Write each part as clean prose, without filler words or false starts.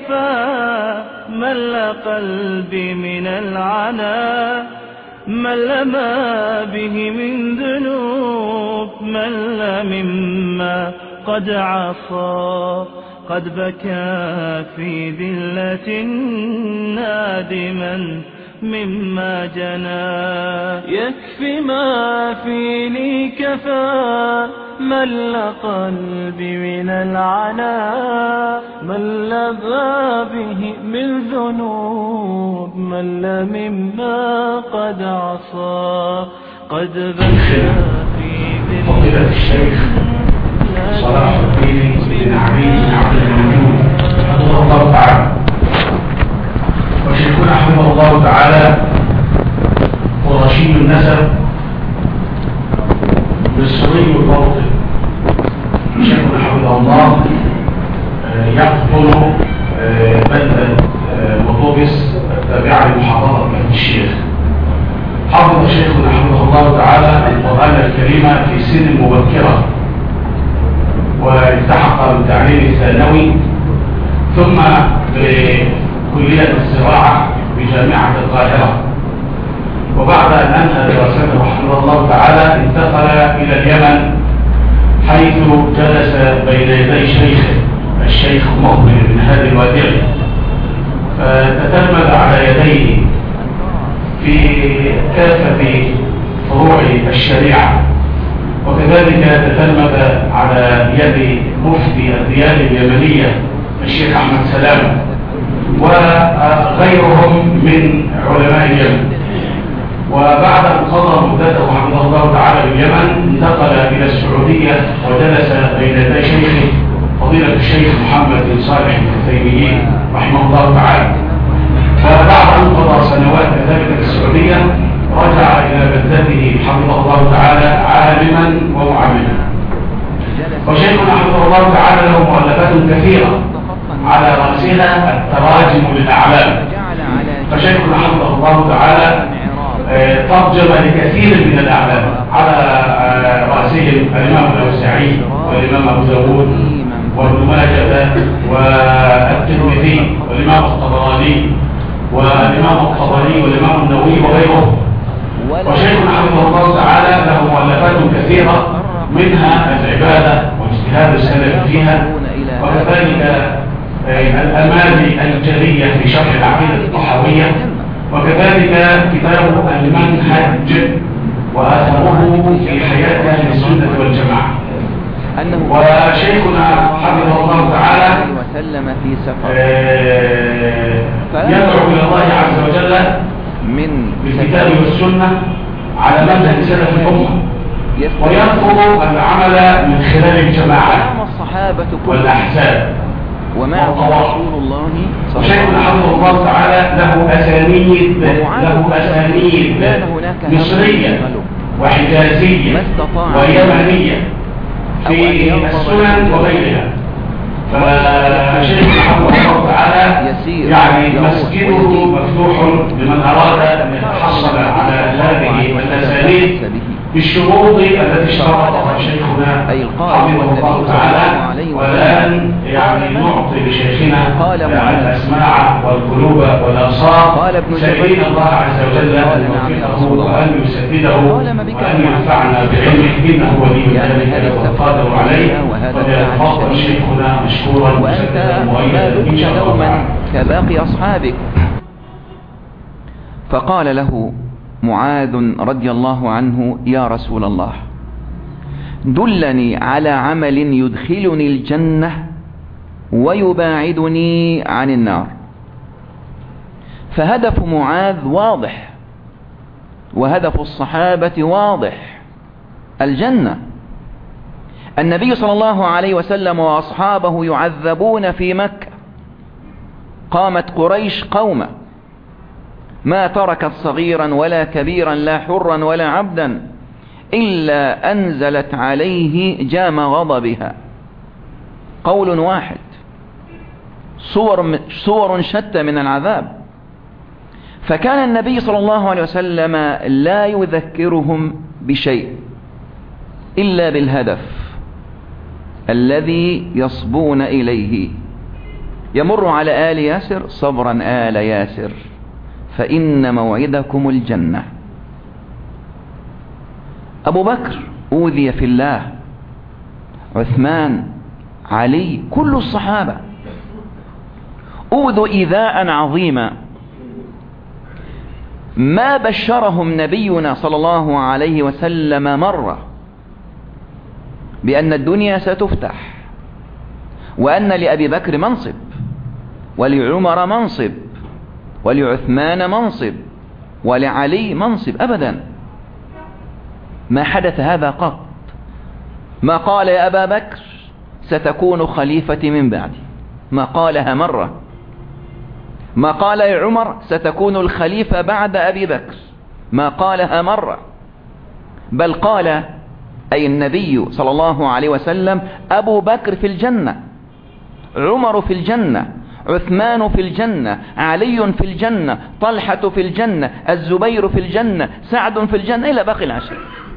كفى مل قلبي من العنا، مل ما به من ذنوب، مل مما قد عصى، قد بكى في ذلة نادما مما جنى. يكفي ما في لي كفى مل قلبي من العنا، مل ما به من ذنوب، مل مما قد عصى، قد بكى في فضيلة الشيخ صلاح الدين بن علي بن عبد المنون حفظه الله تعالى. وشيخنا حفظه الله تعالى هو رشيد النسب مصري الباطن. شيخنا حفظه الله يقطن بلدة وطوبس التابعة لمحافظة كفر الشيخ. حفظ شيخنا حفظه الله تعالى القرآن الكريم في سن مبكرة، والتحق بالتعليم الثانوي ثم بكلية الزراعة بجامعة القاهرة. وبعد أن أنهى دراسته حفظه الله تعالى انتقل إلى اليمن، حيث جلس بين يدي شيخه الشيخ مقبل بن هادي الوادعي، فتتلمذ على يديه في كافة فروع الشريعة، وكذلك تتلمذ على يد مفتي الديانة اليمنية الشيخ أحمد سلام وغيرهم من علماء اليمن. وبعد أن قضى مدته حفظه الله تعالى باليمن انتقل إلى السعودية وجلس بين يدي شيخه فضيلة الشيخ محمد بن صالح العثيمين رحمه الله تعالى. وبعد أن قضى سنوات كذلك في السعودية رجع إلى بلدته حفظه الله تعالى عالما ومعلما. وشيخنا حفظه الله تعالى له مؤلفات كثيرة على رأسها التراجم للأعلام. فشيخنا حفظه الله تعالى ترجم لكثير من الأعلام، على رأسهم الإمام الأوزاعي والإمام أبو داود وابن ماجه والترمذي والإمام الطبراني والإمام الطبري والإمام النووي وغيرهم. وشيخنا حفظه الله تعالى له مؤلفات كثيرة، منها العبادة واجتهاد السلف فيها، وكذلك الأمالي الجلية في شرح العقيدة الطحاوية، وكذلك كتاب المنهج وأثره في حياة أهل السنة والجماعة. وشيخنا حفظه الله تعالى يدعو إلى الله عز وجل بالكتاب والسنة على منهج سلف الأمة، ويرفض العمل من خلال الجماعات والأحزاب رسول الله وشيخنا حفظه الله تعالى له أسانيد مصرية وحجازية ويمنية في السنن وغيرها. فشيخنا حفظه الله تعالى يعني مسجده مفتوح لمن أراد أن يتحصل على هذه الأسانيد بالشروط التي اشترطها شيخنا حفظه الله تعالى. والآن يعني نعطي لشيخنا الأسماع والقلوب والأبصار، سائلين الله عز وجل أن يوفقه وأن يسدده وأن ينفعنا بعلمه، إنه ولي ذلك والقادر عليه. فليتفضل شيخنا مشكورا مسددا مؤيدا إن شاء الله كباقي أصحابك. فقال له معاذ رضي الله عنه: يا رسول الله، دلني على عمل يدخلني الجنة ويباعدني عن النار. فهدف معاذ واضح، وهدف الصحابة واضح: الجنة. النبي صلى الله عليه وسلم وأصحابه يعذبون في مكة. قامت قريش قومة ما تركت صغيرا ولا كبيرا، لا حرا ولا عبدا، إلا أنزلت عليه جام غضبها. قول واحد، صور شتى من العذاب. فكان النبي صلى الله عليه وسلم لا يذكرهم بشيء إلا بالهدف الذي يصبون إليه. يمر على آل ياسر: صبرا آل ياسر فإن موعدكم الجنة. أبو بكر أوذي في الله، عثمان، علي، كل الصحابة أوذوا إيذاء عظيما ما بشرهم نبينا صلى الله عليه وسلم مرة بأن الدنيا ستفتح، وأن لأبي بكر منصب، ولعمر منصب، ولعثمان منصب، ولعلي منصب. أبدا ما حدث هذا قط. ما قال يا أبا بكر ستكون خليفتي من بعدي، ما قالها مرة. ما قال يا عمر ستكون الخليفة بعد أبي بكر، ما قالها مرة. بل قال أي النبي صلى الله عليه وسلم: أبو بكر في الجنة، عمر في الجنة، عثمان في الجنة، علي في الجنة، طلحة في الجنة، الزبير في الجنة، سعد في الجنة، إلى باقي العشر.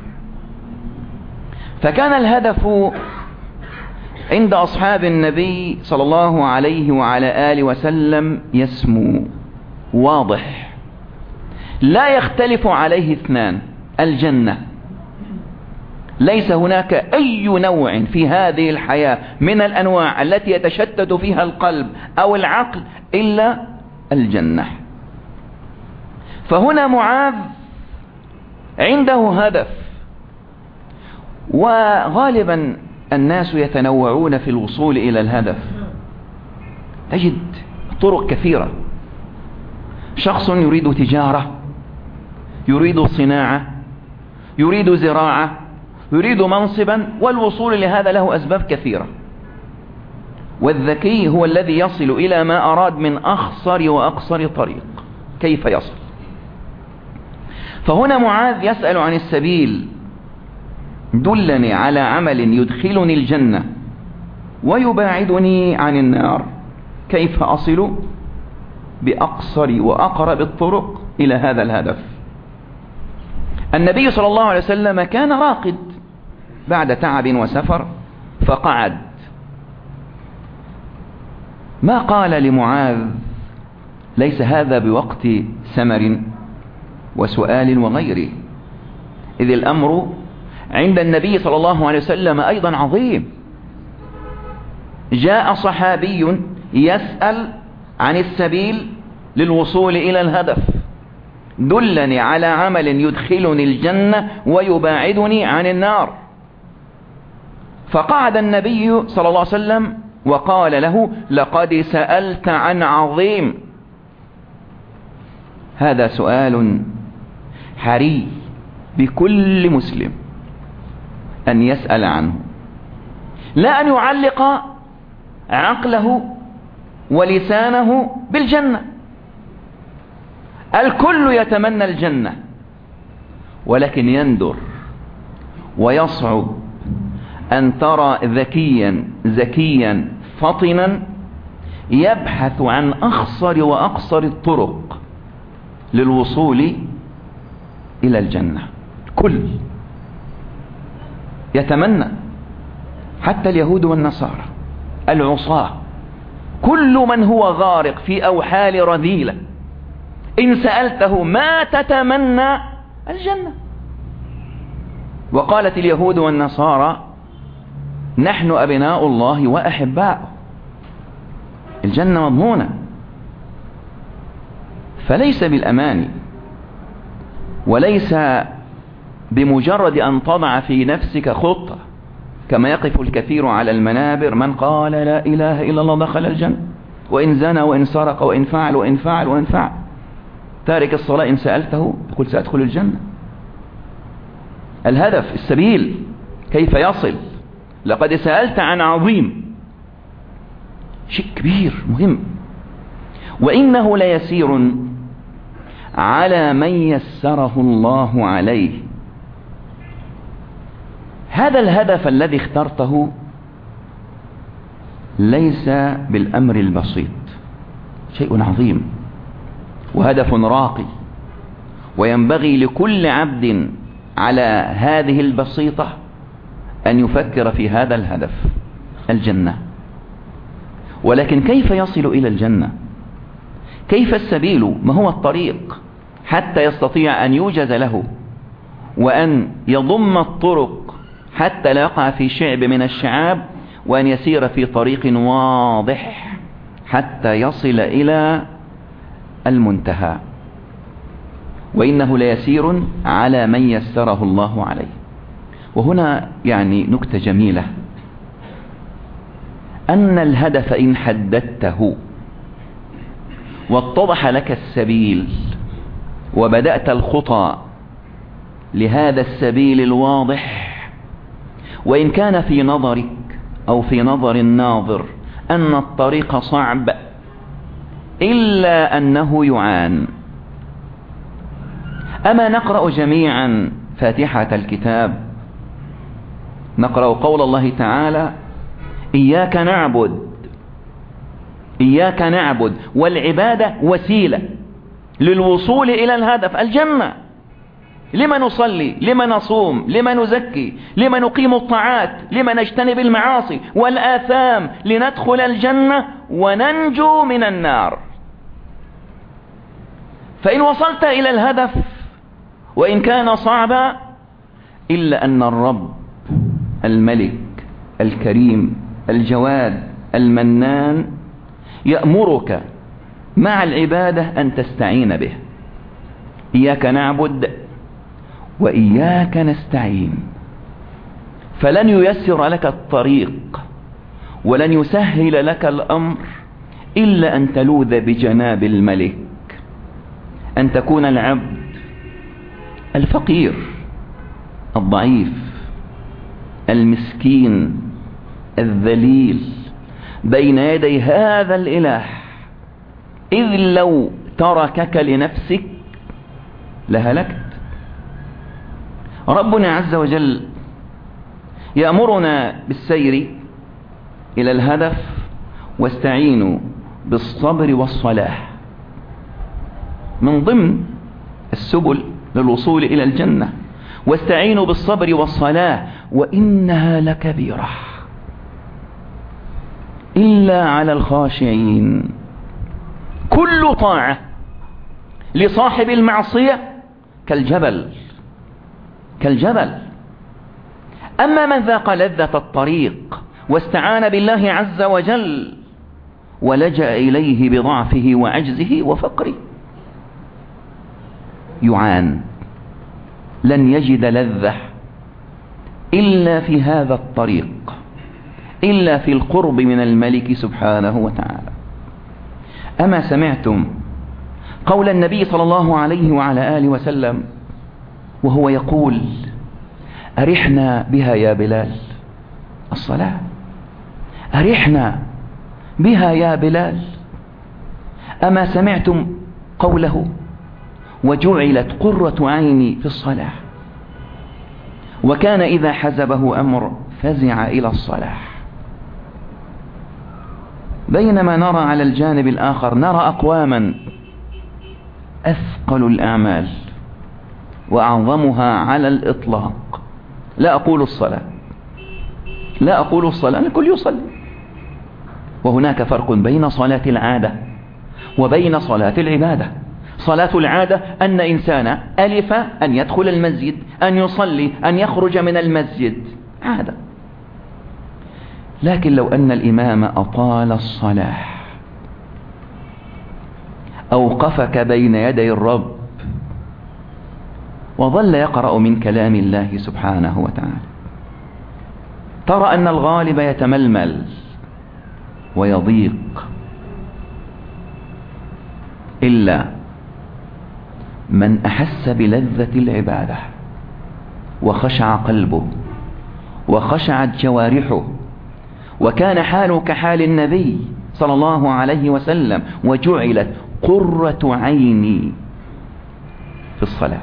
فكان الهدف عند أصحاب النبي صلى الله عليه وعلى آله وسلم يسمو واضح، لا يختلف عليه اثنان: الجنة. ليس هناك أي نوع في هذه الحياة من الأنواع التي يتشتت فيها القلب أو العقل إلا الجنة. فهنا معاذ عنده هدف، وغالبا الناس يتنوعون في الوصول إلى الهدف. تجد طرق كثيرة. شخص يريد تجارة، يريد صناعة، يريد زراعة، يريد منصبا، والوصول لهذا له أسباب كثيرة. والذكي هو الذي يصل إلى ما أراد من أخصر وأقصر طريق. كيف يصل؟ فهنا معاذ يسأل عن السبيل: دلني على عمل يدخلني الجنة ويباعدني عن النار، كيف أصل بأقصر وأقرب الطرق إلى هذا الهدف؟ النبي صلى الله عليه وسلم كان راقد بعد تعب وسفر فقعد. ما قال لمعاذ: ليس هذا بوقت سمر وسؤال وغيره، إذ الأمر عند النبي صلى الله عليه وسلم أيضا عظيم. جاء صحابي يسأل عن السبيل للوصول إلى الهدف: دلني على عمل يدخلني الجنة ويباعدني عن النار. فقعد النبي صلى الله عليه وسلم وقال له: لقد سألت عن عظيم. هذا سؤال حري بكل مسلم أن يسأل عنه، لا أن يعلق عقله ولسانه بالجنة. الكل يتمنى الجنة، ولكن يندر ويصعب أن ترى ذكيا فطنا يبحث عن أخصر وأقصر الطرق للوصول إلى الجنة. كل يتمنى، حتى اليهود والنصارى، العصاة، كل من هو غارق في أوحال رذيلة إن سألته ما تتمنى؟ الجنة. وقالت اليهود والنصارى: نحن أبناء الله وأحباؤه. الجنة مضمونة. فليس بالأماني، وليس بمجرد أن تضع في نفسك خطة كما يقف الكثير على المنابر: من قال لا إله إلا الله دخل الجنة، وإن زنى وإن سرق وإن فعل وإن فعل وإن فعل. تارك الصلاة إن سألته يقول سأدخل الجنة. الهدف، السبيل، كيف يصل؟ لقد سألت عن عظيم، شيء كبير مهم. وإنه ليسير على من يسره الله عليه. هذا الهدف الذي اخترته ليس بالأمر البسيط، شيء عظيم وهدف راقي، وينبغي لكل عبد على هذه البسيطة أن يفكر في هذا الهدف، الجنة. ولكن كيف يصل إلى الجنة؟ كيف السبيل؟ ما هو الطريق حتى يستطيع أن يوجز له وأن يضم الطرق حتى لا يقع في شعب من الشعاب، وأن يسير في طريق واضح حتى يصل إلى المنتهى؟ وإنه ليسير على من يسره الله عليه. وهنا يعني نكتة جميلة، أن الهدف إن حددته واتضح لك السبيل وبدأت الخطى لهذا السبيل الواضح، وإن كان في نظرك أو في نظر الناظر أن الطريق صعب إلا أنه يعان. أما نقرأ جميعا فاتحة الكتاب، نقرأ قول الله تعالى: إياك نعبد، إياك نعبد، والعبادة وسيلة للوصول إلى الهدف الجنة. لما نصلي، لما نصوم، لما نزكي، لما نقيم الطاعات، لما نجتنب المعاصي والآثام، لندخل الجنة وننجو من النار. فإن وصلت إلى الهدف وإن كان صعبا، إلا أن الرب الملك الكريم الجواد المنان يأمرك مع العبادة أن تستعين به. إياك نعبد وإياك نستعين. فلن ييسر لك الطريق ولن يسهل لك الأمر إلا أن تلوذ بجناب الملك، أن تكون العبد الفقير الضعيف المسكين الذليل بين يدي هذا الإله، إذ لو تركك لنفسك لهلكت. ربنا عز وجل يأمرنا بالسير إلى الهدف: واستعينوا بالصبر والصلاة. من ضمن السبل للوصول إلى الجنة: واستعينوا بالصبر والصلاة وإنها لكبيرة إلا على الخاشعين. كل طاعة لصاحب المعصية كالجبل، كالجبل. أما من ذاق لذة الطريق واستعان بالله عز وجل ولجأ إليه بضعفه وعجزه وفقره، يعان، لن يجد لذة إلا في هذا الطريق، إلا في القرب من الملك سبحانه وتعالى. أما سمعتم قول النبي صلى الله عليه وعلى آله وسلم وهو يقول: أرحنا بها يا بلال، الصلاة، أرحنا بها يا بلال. أما سمعتم قوله: وجعلت قرة عيني في الصلاة؟ وكان إذا حزبه أمر فزع إلى الصلاة. بينما نرى على الجانب الآخر، نرى أقواما أثقل الأعمال وأعظمها على الإطلاق. لا أقول الصلاة، لا أقول الصلاة، الكل يصلي، وهناك فرق بين صلاة العادة وبين صلاة العبادة. صلاة العادة أن إنسان ألف أن يدخل المسجد، أن يصلي، أن يخرج من المسجد، عادة. لكن لو أن الإمام أطال الصلاة، أوقفك بين يدي الرب وظل يقرأ من كلام الله سبحانه وتعالى، ترى أن الغالب يتململ ويضيق، إلا من أحس بلذة العبادة وخشع قلبه وخشعت جوارحه، وكان حاله كحال النبي صلى الله عليه وسلم: وجعلت قرة عيني في الصلاة.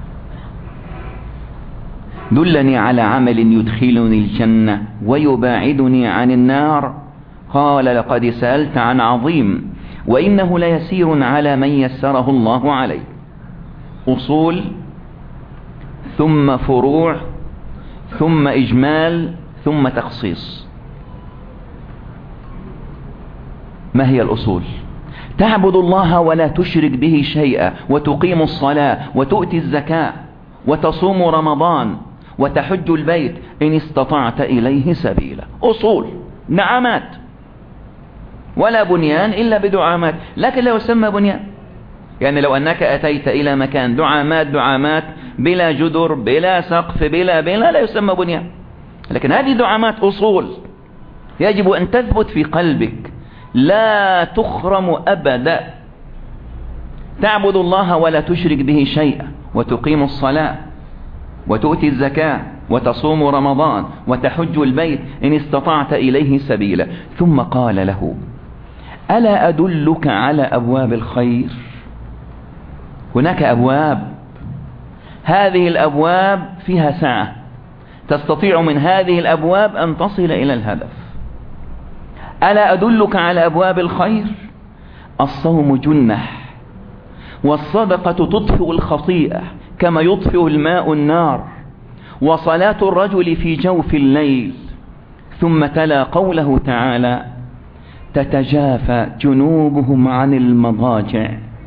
دلني على عمل يدخلني الجنة ويباعدني عن النار. قال: لقد سألت عن عظيم وإنه ليسير على من يسره الله عليه. أصول ثم فروع ثم إجمال ثم تخصيص. ما هي الأصول؟ تعبد الله ولا تشرك به شيئا، وتقيم الصلاة، وتؤتي الزكاة، وتصوم رمضان، وتحج البيت إن استطعت إليه سبيلا. أصول، دعامات، ولا بنيان إلا بدعامات، لكن لا يسمى بنيان. يعني لو أنك أتيت إلى مكان دعامات بلا جدر بلا سقف بلا لا يسمى بنيان. لكن هذه دعامات أصول يجب أن تثبت في قلبك، لا تخرم أبدا. تعبد الله ولا تشرك به شيئا، وتقيم الصلاة، وتؤتي الزكاة، وتصوم رمضان، وتحج البيت إن استطعت إليه سبيلا. ثم قال له: ألا أدلك على أبواب الخير؟ هناك أبواب، هذه الأبواب فيها سعة، تستطيع من هذه الأبواب أن تصل إلى الهدف. ألا أدلك على أبواب الخير؟ الصوم جنة، والصدقة تطفئ الخطيئة كما يطفئ الماء النار، وصلاة الرجل في جوف الليل. ثم تلا قوله تعالى: تتجافى جنوبهم عن المضاجع.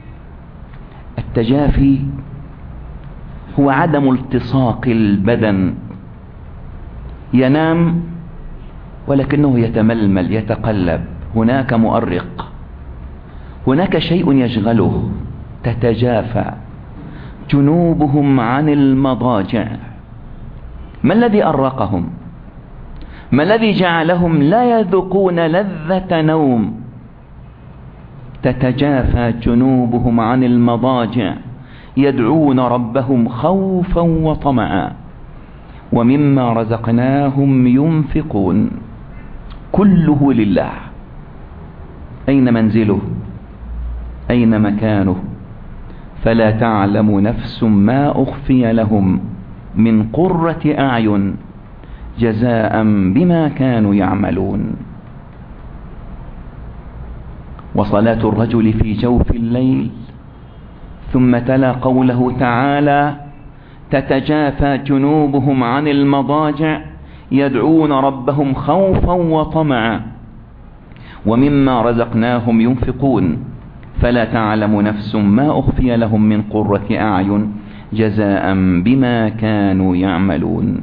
التجافي هو عدم التصاق البدن، ينام ولكنه يتململ يتقلب، هناك مؤرق، هناك شيء يشغله. تتجافى جنوبهم عن المضاجع. ما الذي أرقهم؟ ما الذي جعلهم لا يذوقون لذة نوم؟ تتجافى جنوبهم عن المضاجع يدعون ربهم خوفا وطمعا ومما رزقناهم ينفقون. كله لله. أين منزله؟ أين مكانه؟ فلا تعلم نفس ما أخفي لهم من قرة أعين جزاء بما كانوا يعملون. وصلاة الرجل في جوف الليل. ثم تلا قوله تعالى: تتجافى جنوبهم عن المضاجع يدعون ربهم خوفا وطمعا ومما رزقناهم ينفقون فلا تعلم نفس ما أخفي لهم من قرة أعين جزاء بما كانوا يعملون.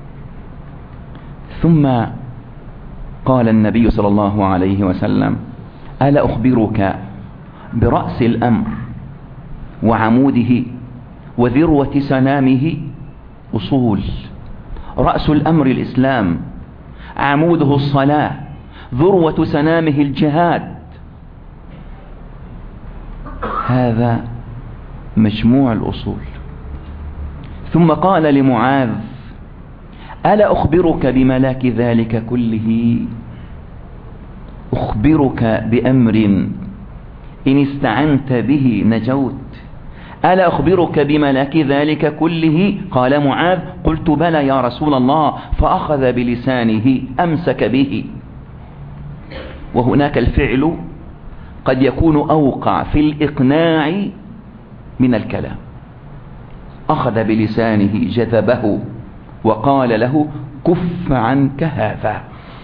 ثم قال النبي صلى الله عليه وسلم: ألا أخبرك برأس الأمر وعموده وذروة سنامه؟ أصول. رأس الأمر الإسلام، عموده الصلاة، ذروة سنامه الجهاد. هذا مجموع الأصول. ثم قال لمعاذ: ألا أخبرك بملاك ذلك كله؟ أخبرك بأمر إن استعنت به نجوت. ألا أخبرك بملاك ذلك كله؟ قال معاذ: قلت بلى يا رسول الله. فأخذ بلسانه أمسك به. وهناك الفعل قد يكون أوقع في الإقناع من الكلام. أخذ بلسانه جذبه وقال له: كف عنك هذا.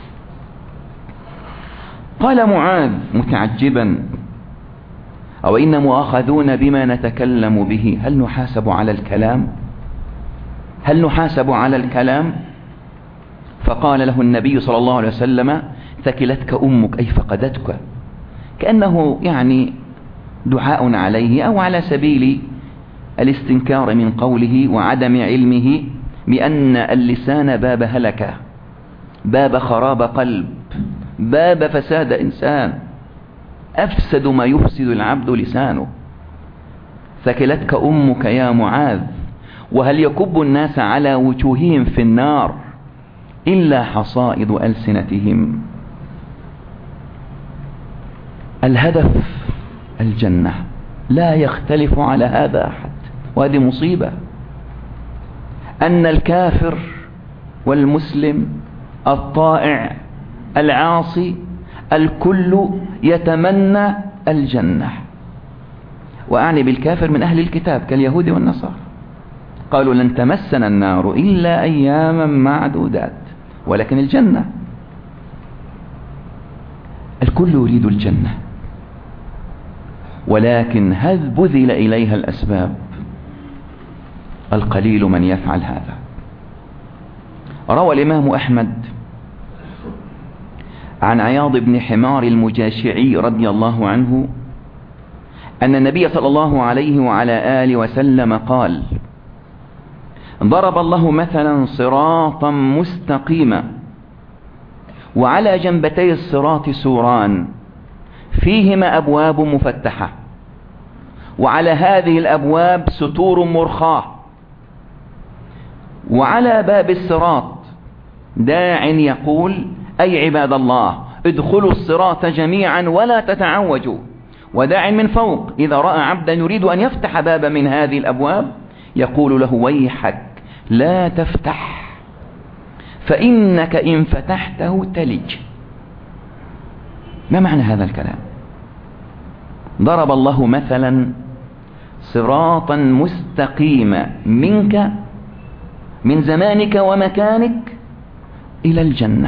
قال معاذ متعجبا: أو إن مؤاخذون بما نتكلم به، هل نحاسب على الكلام؟ هل نحاسب على الكلام؟ فقال له النبي صلى الله عليه وسلم: ثكلتك أمك، أي فقدتك. كأنه يعني دعاء عليه أو على سبيل الاستنكار من قوله وعدم علمه بأن اللسان باب هلكة، باب خراب قلب، باب فساد إنسان. أفسد ما يفسد العبد لسانه. ثكلتك أمك يا معاذ. وهل يكب الناس على وجوههم في النار إلا حصائد ألسنتهم؟ الهدف الجنة، لا يختلف على هذا أحد. وهذه مصيبة أن الكافر والمسلم الطائع العاصي الكل يتمنى الجنة. وأعني بالكافر من أهل الكتاب كاليهود والنصارى، قالوا لن تمسنا النار إلا أياما معدودات، ولكن الجنة. الكل يريد الجنة، ولكن هل بذل إليها الأسباب؟ القليل من يفعل هذا. روى الإمام أحمد عن عياض بن حمار المجاشعي رضي الله عنه أن النبي صلى الله عليه وعلى آله وسلم قال: ضرب الله مثلا صراطا مستقيما وعلى جنبتي الصراط سوران فيهما أبواب مفتحة، وعلى هذه الأبواب ستور مرخاة، وعلى باب الصراط داع يقول: أي عباد الله ادخلوا الصراط جميعا ولا تتعوجوا، وداع من فوق إذا رأى عبدا يريد أن يفتح بابا من هذه الأبواب يقول له: ويحك لا تفتح فإنك إن فتحته تلج. ما معنى هذا الكلام؟ ضرب الله مثلا صراطا مستقيما منك من زمانك ومكانك إلى الجنة،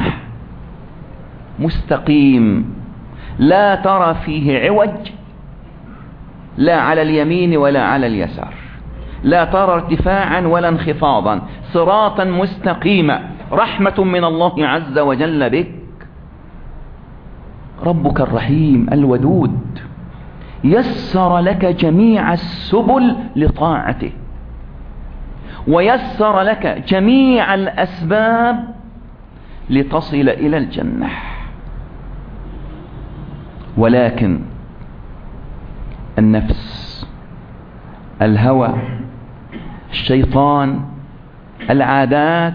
مستقيم لا ترى فيه عوج، لا على اليمين ولا على اليسار، لا ترى ارتفاعا ولا انخفاضا، صراطا مستقيما، رحمة من الله عز وجل بك. ربك الرحيم الودود يسر لك جميع السبل لطاعته، ويسر لك جميع الأسباب لتصل إلى الجنة. ولكن النفس، الهوى، الشيطان، العادات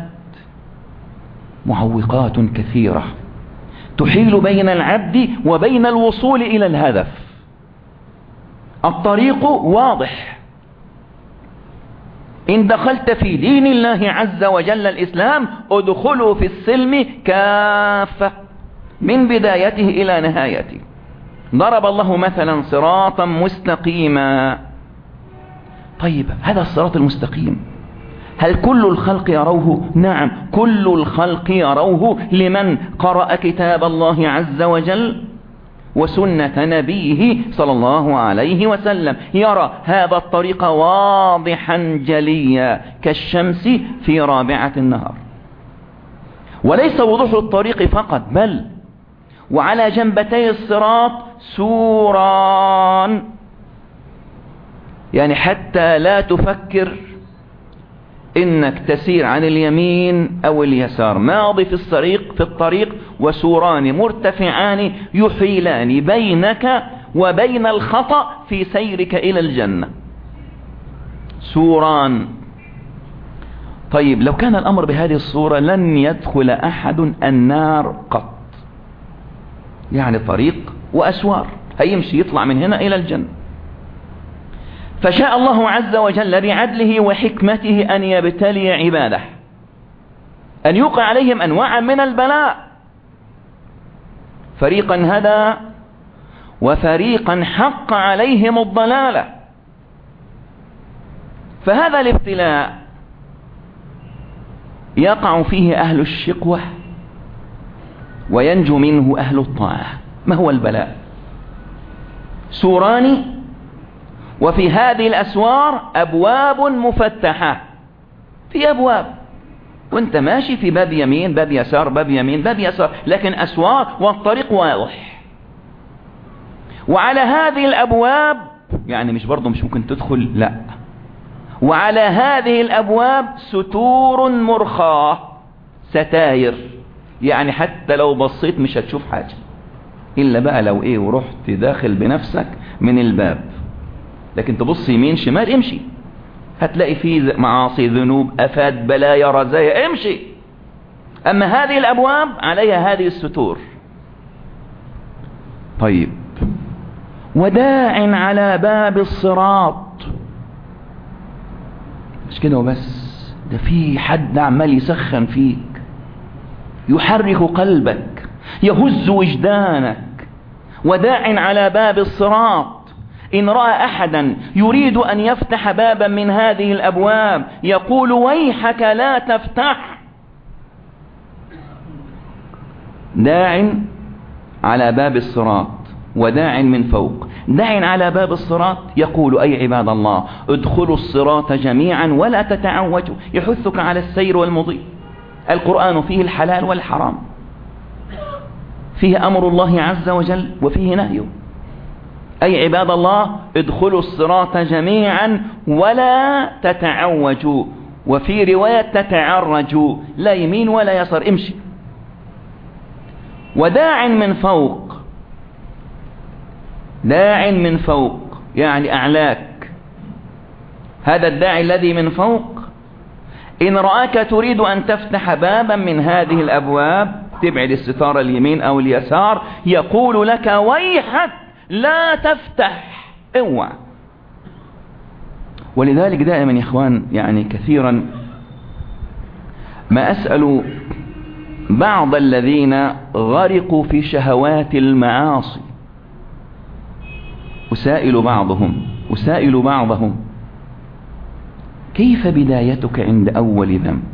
معوقات كثيرة تحيل بين العبد وبين الوصول إلى الهدف. الطريق واضح، إن دخلت في دين الله عز وجل الإسلام ادخلوا في السلم كافة من بدايته إلى نهايته. ضرب الله مثلا صراطا مستقيما. طيب هذا الصراط المستقيم هل كل الخلق يروه؟ نعم، كل الخلق يروه لمن قرأ كتاب الله عز وجل وسنة نبيه صلى الله عليه وسلم، يرى هذا الطريق واضحا جليا كالشمس في رابعة النهار. وليس وضوح الطريق فقط، بل وعلى جنبتي الصراط سوران، يعني حتى لا تفكر إنك تسير عن اليمين أو اليسار، ماضي في الطريق وسوران مرتفعان يحيلان بينك وبين الخطأ في سيرك إلى الجنة. سوران. طيب لو كان الأمر بهذه الصورة لن يدخل أحد النار قط، يعني طريق وأسوار هيمشي يطلع من هنا إلى الجنة. فشاء الله عز وجل بعدله وحكمته أن يبتلي عباده، أن يوقع عليهم أنواع من البلاء، فريقا هدى وفريقا حق عليهم الضلالة. فهذا الابتلاء يقع فيه أهل الشقوة وينجو منه أهل الطاعة. ما هو البلاء؟ سوران، وفي هذه الأسوار أبواب مفتحة، في أبواب وانت ماشي في باب يمين باب يسار باب يمين باب يسار، لكن أسوار والطريق واضح. وعلى هذه الأبواب يعني مش ممكن تدخل، لا، وعلى هذه الأبواب ستور مرخاة، ستاير، يعني حتى لو بصيت مش هتشوف حاجة إلا بقى لو ورحت داخل بنفسك من الباب، لكن تبص يمين شمال امشي هتلاقي فيه معاصي ذنوب آفات بلايا رزايا، امشي. أما هذه الأبواب عليها هذه الستور. طيب وداع على باب الصراط، مش كده وبس، ده في حد عمال يسخن فيك، يحرك قلبك، يهز وجدانك. وداع على باب الصراط، إن رأى أحدا يريد أن يفتح بابا من هذه الأبواب يقول: ويحك لا تفتح. داع على باب الصراط وداع من فوق. داع على باب الصراط يقول: أي عباد الله ادخلوا الصراط جميعا ولا تتعوجوا، يحثك على السير والمضي. القرآن فيه الحلال والحرام، فيه أمر الله عز وجل وفيه نهيه. أي عباد الله ادخلوا الصراط جميعا ولا تتعوجوا، وفي رواية تتعرجوا، لا يمين ولا يسار، امشي. وداع من فوق، داع من فوق يعني أعلاك. هذا الداعي الذي من فوق إن رآك تريد أن تفتح بابا من هذه الأبواب، تبعد الستار اليمين أو اليسار، يقول لك: ويحك لا تفتح، اوعى. ولذلك دائما يا إخوان يعني كثيرا ما أسأل بعض الذين غرقوا في شهوات المعاصي، أسائل بعضهم: كيف بدايتك عند أول ذنب؟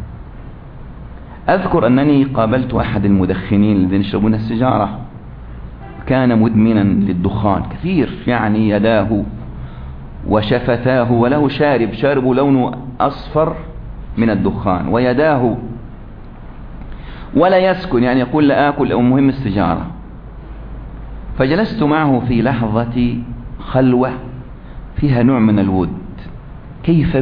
أذكر أنني قابلت أحد المدخنين الذين يشربون السيجارة، كان مدمنا للدخان كثير، يعني يداه وشفتاه، وله شارب لونه أصفر من الدخان، ويداه ولا يسكن، يعني يقول لا آكل أو مهم السيجارة. فجلست معه في لحظة خلوة فيها نوع من الود: كيف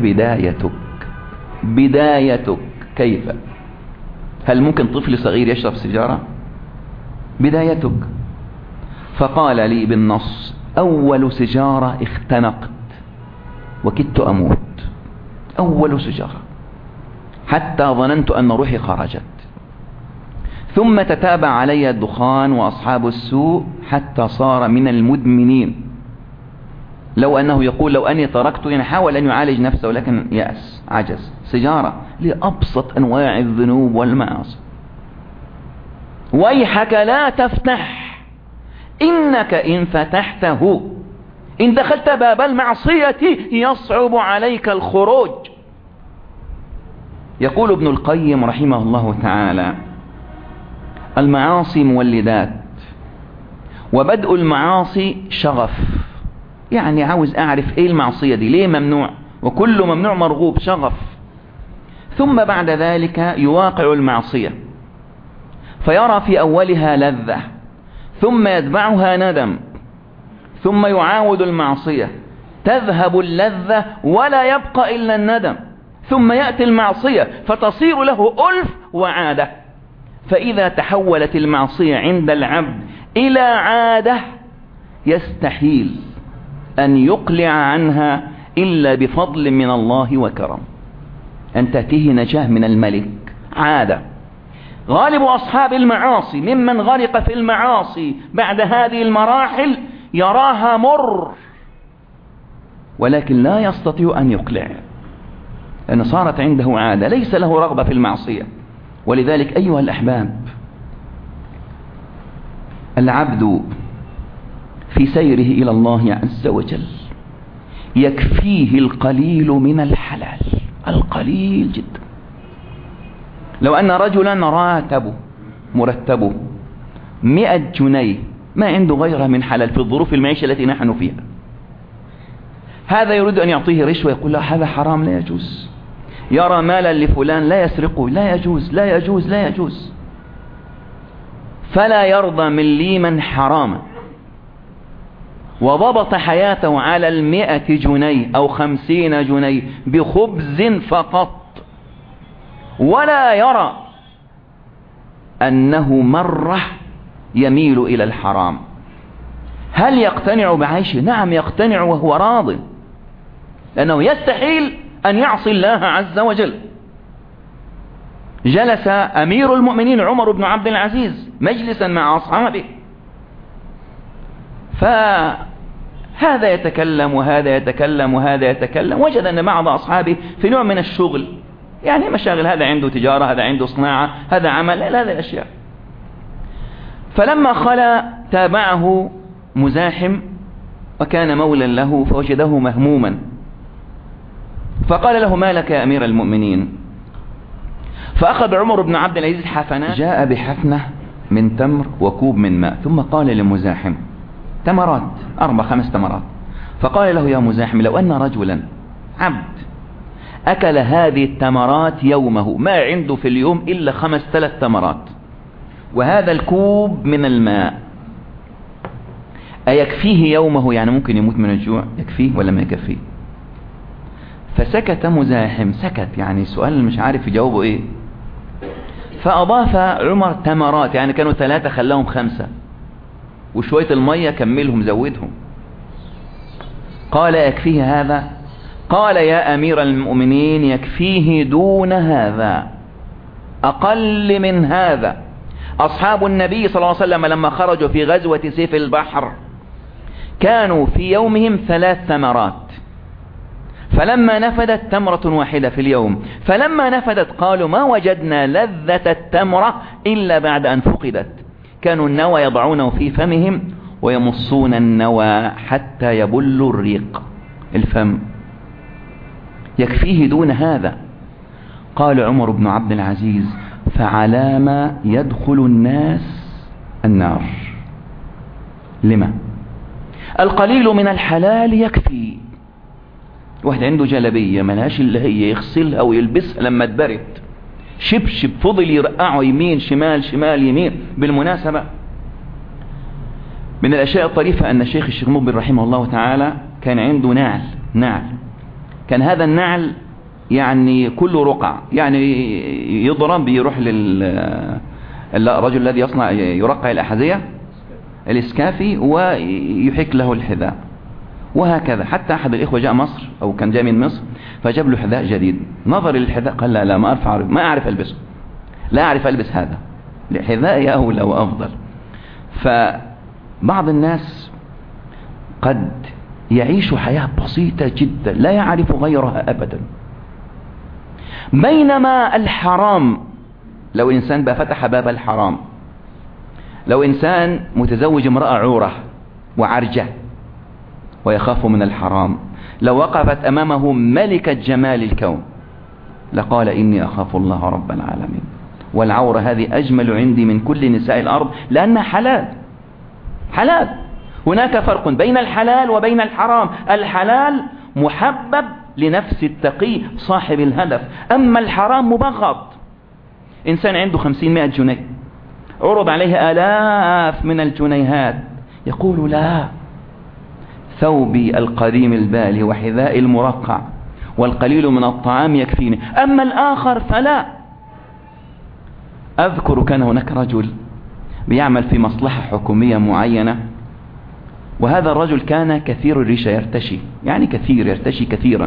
بدايتك كيف؟ هل ممكن طفل صغير يشرب سيجارة؟ بدايتك. فقال لي بالنص: أول سيجارة اختنقت وكدت أموت، أول سيجارة، حتى ظننت أن روحي خرجت. ثم تتابع علي الدخان وأصحاب السوء حتى صار من المدمنين. لو أنه يقول لو أني تركت، يعني حاول أن يعالج نفسه ولكن يأس، عجز. سيجارة لأبسط أنواع الذنوب والمعاصي. ويحك لا تفتح، إنك إن فتحته، إن دخلت باب المعصية يصعب عليك الخروج. يقول ابن القيم رحمه الله تعالى: المعاصي مولدات، وبدء المعاصي شغف، يعني عاوز أعرف إيه المعصية دي، ليه ممنوع، وكل ممنوع مرغوب، شغف. ثم بعد ذلك يواقع المعصية فيرى في أولها لذة، ثم يتبعها ندم، ثم يعاود المعصية، تذهب اللذة ولا يبقى إلا الندم، ثم يأتي المعصية فتصير له ألف وعادة. فإذا تحولت المعصية عند العبد إلى عادة يستحيل أن يقلع عنها إلا بفضل من الله وكرم، أن تأتيه نجاة من الملك، عادة. غالب أصحاب المعاصي ممن غرق في المعاصي بعد هذه المراحل يراها مر، ولكن لا يستطيع أن يقلع، لأن صارت عنده عادة، ليس له رغبة في المعصية. ولذلك أيها الأحباب، العبد في سيره إلى الله عز وجل يكفيه القليل من الحلال، القليل جدا. لو أن رجلا مرتبه 100 جنيه، ما عنده غيرها من حلال في الظروف المعيشة التي نحن فيها، هذا يريد أن يعطيه رشوة، يقول له هذا حرام لا يجوز. يرى مالا لفلان لا يسرقه، لا يجوز لا يجوز لا يجوز. فلا يرضى من ليما حراما، وضبط حياته على 100 جنيه أو 50 جنيه بخبز فقط، ولا يرى أنه مرة يميل إلى الحرام. هل يقتنع بعيشه؟ نعم يقتنع وهو راض، لأنه يستحيل أن يعصي الله عز وجل. جلس أمير المؤمنين عمر بن عبد العزيز مجلسا مع أصحابه، فهذا يتكلم وهذا يتكلم وهذا يتكلم، وجد أن بعض أصحابه في نوع من الشغل، يعني مشاغل، هذا عنده تجارة، هذا عنده صناعة، هذا عمل، هذه الأشياء. فلما خلا تابعه مزاحم وكان مولا له، فوجده مهموما، فقال له: ما لك يا أمير المؤمنين؟ فأخذ عمر بن عبد العزيز حفنة، جاء بحفنة من تمر وكوب من ماء. ثم قال لمزاحم تمرات 4-5 تمرات. فقال له يا مزاحم لو أن رجلا عبد أكل هذه التمرات يومه ما عنده في اليوم إلا 5 تمرات وهذا الكوب من الماء أيكفيه يومه؟ يعني ممكن يموت من الجوع، يكفيه ولا ما يكفيه؟ فسكت مزاحم، سكت يعني سؤال مش عارف يجاوبه ايه. فأضاف عمر تمرات، يعني كانوا 3 خلاهم 5 وشوية المية كملهم زودهم. قال يكفيه هذا؟ قال يا أمير المؤمنين يكفيه دون هذا، أقل من هذا. أصحاب النبي صلى الله عليه وسلم لما خرجوا في غزوة سيف البحر كانوا في يومهم 3 تمرات، فلما نفدت تمرة واحدة في اليوم، فلما نفدت قالوا ما وجدنا لذة التمرة إلا بعد أن فقدت. كانوا النوى يضعونه في فمهم ويمصون النوى حتى يبل الريق الفم، يكفيه دون هذا. قال عمر بن عبد العزيز فعلام يدخل الناس النار؟ لما؟ القليل من الحلال يكفي. واحد عنده جلبية ملهاش إلا هي يغسلها ويلبسها لما تبرد، شبشب فضل يرقعه يمين شمال شمال يمين. بالمناسبة من الأشياء الطريفة أن الشيخ مقبل رحمه الله تعالى كان عنده نعل، كان هذا النعل يعني كله رقع، يعني يضرب يروح الرجل الذي يصنع يرقع الأحذية الإسكافي ويحك له الحذاء وهكذا. حتى أحد الإخوة جاء مصر أو كان جاء من مصر فجاب له حذاء جديد، نظر للحذاء قال لا ما أعرف ألبسه، لا أعرف ألبس هذا، حذائي أولى وأفضل. فبعض الناس قد يعيش حياة بسيطة جدا لا يعرف غيرها أبدا، بينما الحرام لو إنسان بقى فتح باب الحرام، لو إنسان متزوج امرأة عورة وعرجة ويخاف من الحرام، لو وقفت أمامه ملكة جمال الكون لقال إني أخاف الله رب العالمين، والعورة هذه أجمل عندي من كل نساء الأرض لأنها حلال. هناك فرق بين الحلال وبين الحرام. الحلال محبب لنفس التقي صاحب الهدف، أما الحرام مبغض. إنسان عنده 50-100 جنيه عرض عليه آلاف من الجنيهات يقول لا، ثوبي القديم البالي وحذائي المرقع والقليل من الطعام يكفيني، أما الآخر فلا. أذكر كان هناك رجل بيعمل في مصلحة حكومية معينة، وهذا الرجل كان كثير الريشة، يرتشي يعني يرتشي كثيرا.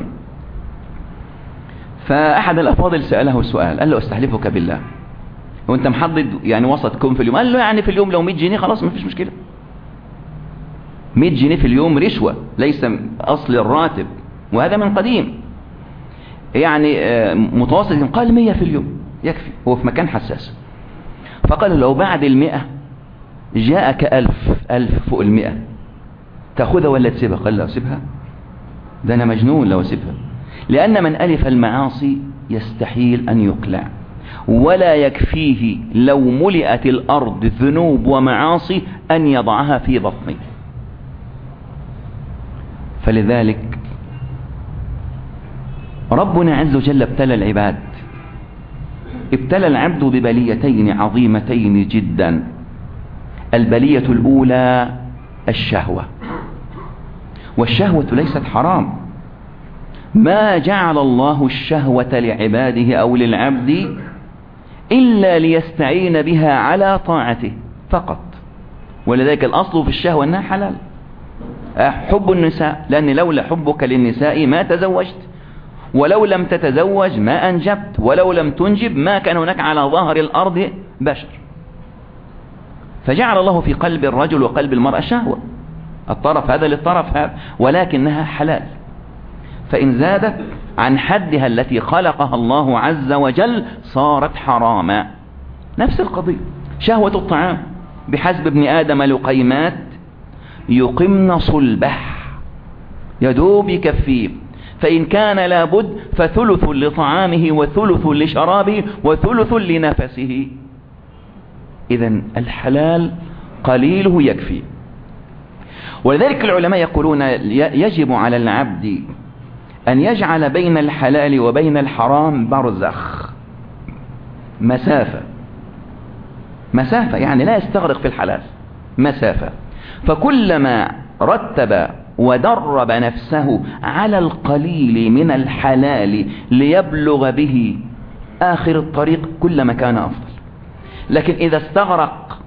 فأحد الأفاضل سأله سؤال، قال له استحلفك بالله وانت محدد يعني وسط كم في اليوم؟ قال له يعني في اليوم لو 100 جنيه خلاص ما فيش مشكلة. 100 جنيه في اليوم رشوة ليس أصل الراتب، وهذا من قديم يعني متوسط. قال 100 في اليوم يكفي، هو في مكان حساس. فقال لو بعد 100 جاءك 1000 فوق 100 تأخذها ولا تسيبها؟ قال لا أسيبها، ده أنا مجنون لو أسيبها، لأن من ألف المعاصي يستحيل أن يقلع، ولا يكفيه لو ملئت الأرض ذنوب ومعاصي أن يضعها في بطنه. فلذلك ربنا عز وجل ابتلى العباد، ابتلى العبد ببليتين عظيمتين جدا. البلية الأولى الشهوة، والشهوة ليست حرام. ما جعل الله الشهوة لعباده أو للعبد إلا ليستعين بها على طاعته فقط، ولذلك الأصل في الشهوة أنها حلال. حب النساء، لأن لولا حبك للنساء ما تزوجت، ولو لم تتزوج ما أنجبت، ولو لم تنجب ما كان هناك على ظهر الأرض بشر. فجعل الله في قلب الرجل وقلب المرأة شهوة، الطرف هذا للطرف هذا، ولكنها حلال. فإن زادت عن حدها التي خلقها الله عز وجل صارت حراما. نفس القضية شهوة الطعام، بحسب ابن آدم لقيمات يقمن صلبه، يدوب يكفيه، فإن كان لابد فثلث لطعامه وثلث لشرابه وثلث لنفسه. إذن الحلال قليله يكفي. ولذلك العلماء يقولون يجب على العبد أن يجعل بين الحلال وبين الحرام برزخ، مسافة يعني لا يستغرق في الحلال، مسافة. فكلما رتب ودرب نفسه على القليل من الحلال ليبلغ به آخر الطريق كلما كان أفضل. لكن إذا استغرق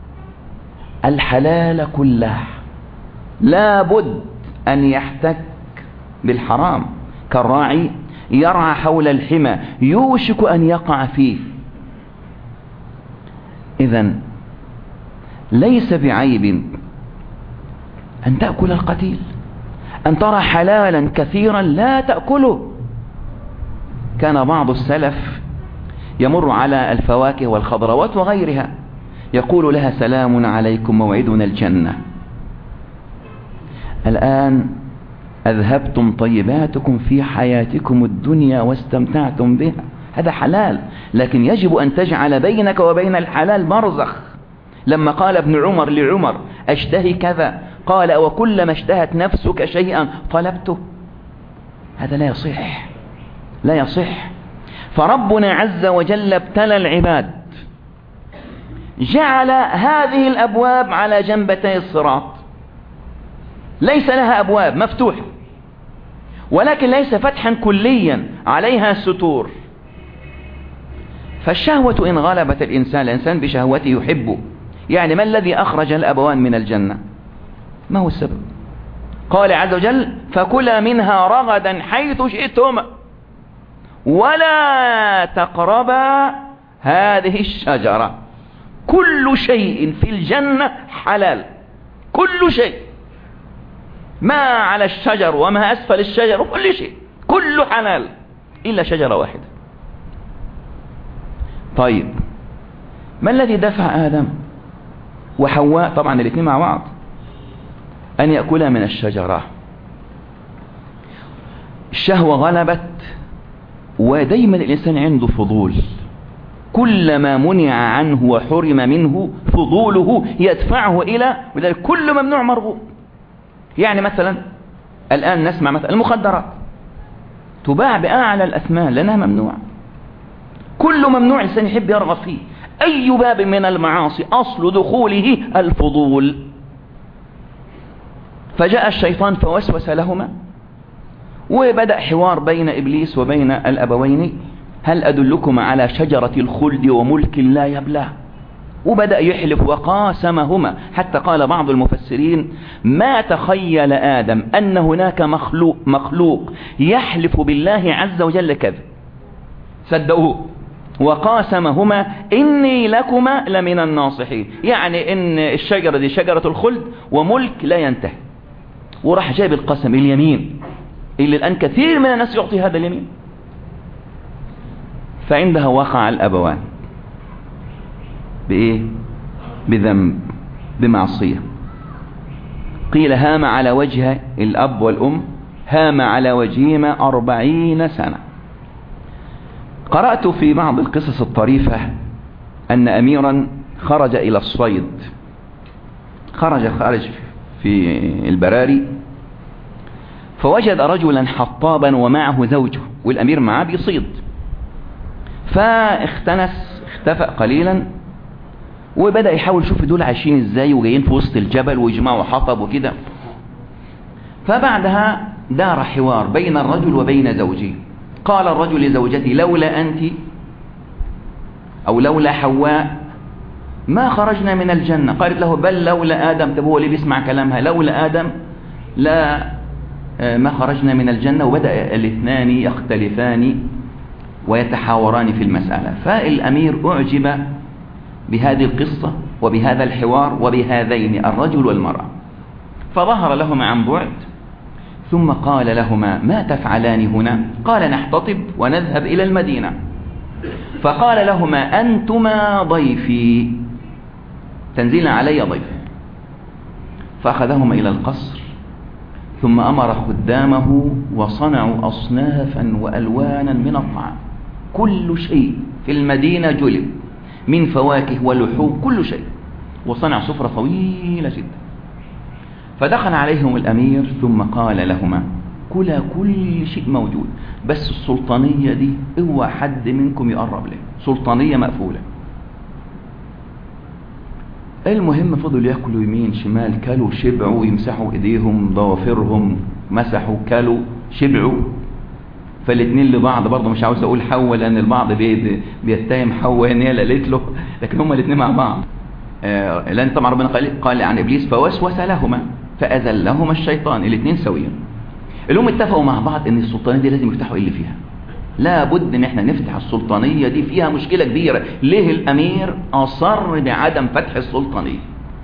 الحلال كله لابد أن يحتك بالحرام، كالراعي يرعى حول الحمى يوشك أن يقع فيه. إذن ليس بعيب أن تأكل القتيل، أن ترى حلالا كثيرا لا تأكله. كان بعض السلف يمر على الفواكه والخضروات وغيرها يقول لها سلام عليكم موعدنا الجنة. الآن أذهبتم طيباتكم في حياتكم الدنيا واستمتعتم بها، هذا حلال، لكن يجب أن تجعل بينك وبين الحلال برزخ. لما قال ابن عمر لعمر أشتهي كذا، قال وكلما اشتهت نفسك شيئا طلبته، هذا لا يصح. فربنا عز وجل ابتلى العباد، جعل هذه الأبواب على جنبتي الصراط، ليس لها أبواب مفتوحة، ولكن ليس فتحا كليا، عليها ستور. فالشهوة إن غلبت الإنسان بشهوته يحبه. يعني ما الذي أخرج الأبوان من الجنة؟ ما هو السبب؟ قال عز وجل فكلا منها رغدا حيث شئتما ولا تقربا هذه الشجرة. كل شيء في الجنة حلال، كل شيء، ما على الشجر وما أسفل الشجر، كل شيء كله حلال إلا شجرة واحدة. طيب ما الذي دفع آدم وحواء، طبعا الاثنين مع بعض، أن يأكلا من الشجرة؟ الشهوة غلبت، ودايما الإنسان عنده فضول، كلما منع عنه وحرم منه فضوله يدفعه إلى، ولذلك كل ممنوع مرغوب. يعني مثلا الآن نسمع مثلا المخدرات تباع بأعلى الأثمان لأنها ممنوع، كل ممنوع الإنسان يحب يرغب فيه. أي باب من المعاصي أصل دخوله الفضول. فجاء الشيطان فوسوس لهما، وبدأ حوار بين إبليس وبين الأبوين، هل أدلكم على شجرة الخلد وملك لا يبلى؟ وبدأ يحلف وقاسمهما، حتى قال بعض المفسرين ما تخيل آدم أن هناك مخلوق يحلف بالله عز وجل كذب، صدقوه. وقاسمهما إني لكما لمن الناصحين، يعني إن الشجرة دي شجرة الخلد وملك لا ينتهي. وراح جاب القسم، اليمين، اللي الآن كثير من الناس يعطي هذا اليمين. فعندها وقع الأبوان بإيه؟ بذنب، بمعصية. قيل هام على وجه الأب والأم، هام على وجههما 40 سنة. قرأت في بعض القصص الطريفة أن أميرا خرج إلى الصيد، خرج في البراري، فوجد رجلا حطابا ومعه زوجه، والأمير معه بيصيد، اختفى قليلا، وبدأ يحاول يشوف دول عايشين ازاي وجايين في وسط الجبل ويجمعوا حطب وكده. فبعدها دار حوار بين الرجل وبين زوجه. قال الرجل لزوجته لولا أنت أو لولا حواء ما خرجنا من الجنة. قالت له بل لولا آدم. طب هو اللي بيسمع كلامها، لولا آدم لا ما خرجنا من الجنة. وبدأ الاثنان يختلفان ويتحاوران في المسألة. فالأمير أعجب بهذه القصة وبهذا الحوار وبهذين الرجل والمرأة، فظهر لهما عن بعد، ثم قال لهما ما تفعلان هنا؟ قال نحتطب ونذهب إلى المدينة. فقال لهما أنتما ضيفي، تنزلن علي ضيف. فأخذهما إلى القصر، ثم أمر خدامه وصنعوا أصنافا وألوانا من الطعام، كل شيء في المدينة جلب، من فواكه ولحوم كل شيء، وصنع سفرة طويلة جدا. فدخل عليهم الأمير ثم قال لهما كلا كل شيء موجود، بس السلطانية دي اوعى حد منكم يقرب له، سلطانية مقفولة. المهم فضلوا يأكلوا يمين شمال، كلوا شبعوا، يمسحوا ايديهم ضوافرهم، مسحوا كلوا شبعوا. فالاثنين لبعض، برضه مش عاوز اقول حواء لان البعض بيتهم حواء ان هي اللي قالت له، لكن هما الاثنين مع بعض. لان طبعا ربنا قال عن ابليس فوسوس لهما فاذلهما الشيطان، الاثنين سويا. اللي اتفقوا مع بعض ان السلطانيه دي لازم يفتحوا اللي فيها، لا بد ان احنا نفتح السلطانيه دي، فيها مشكله كبيره. ليه الامير اصر بعدم فتح السلطانيه؟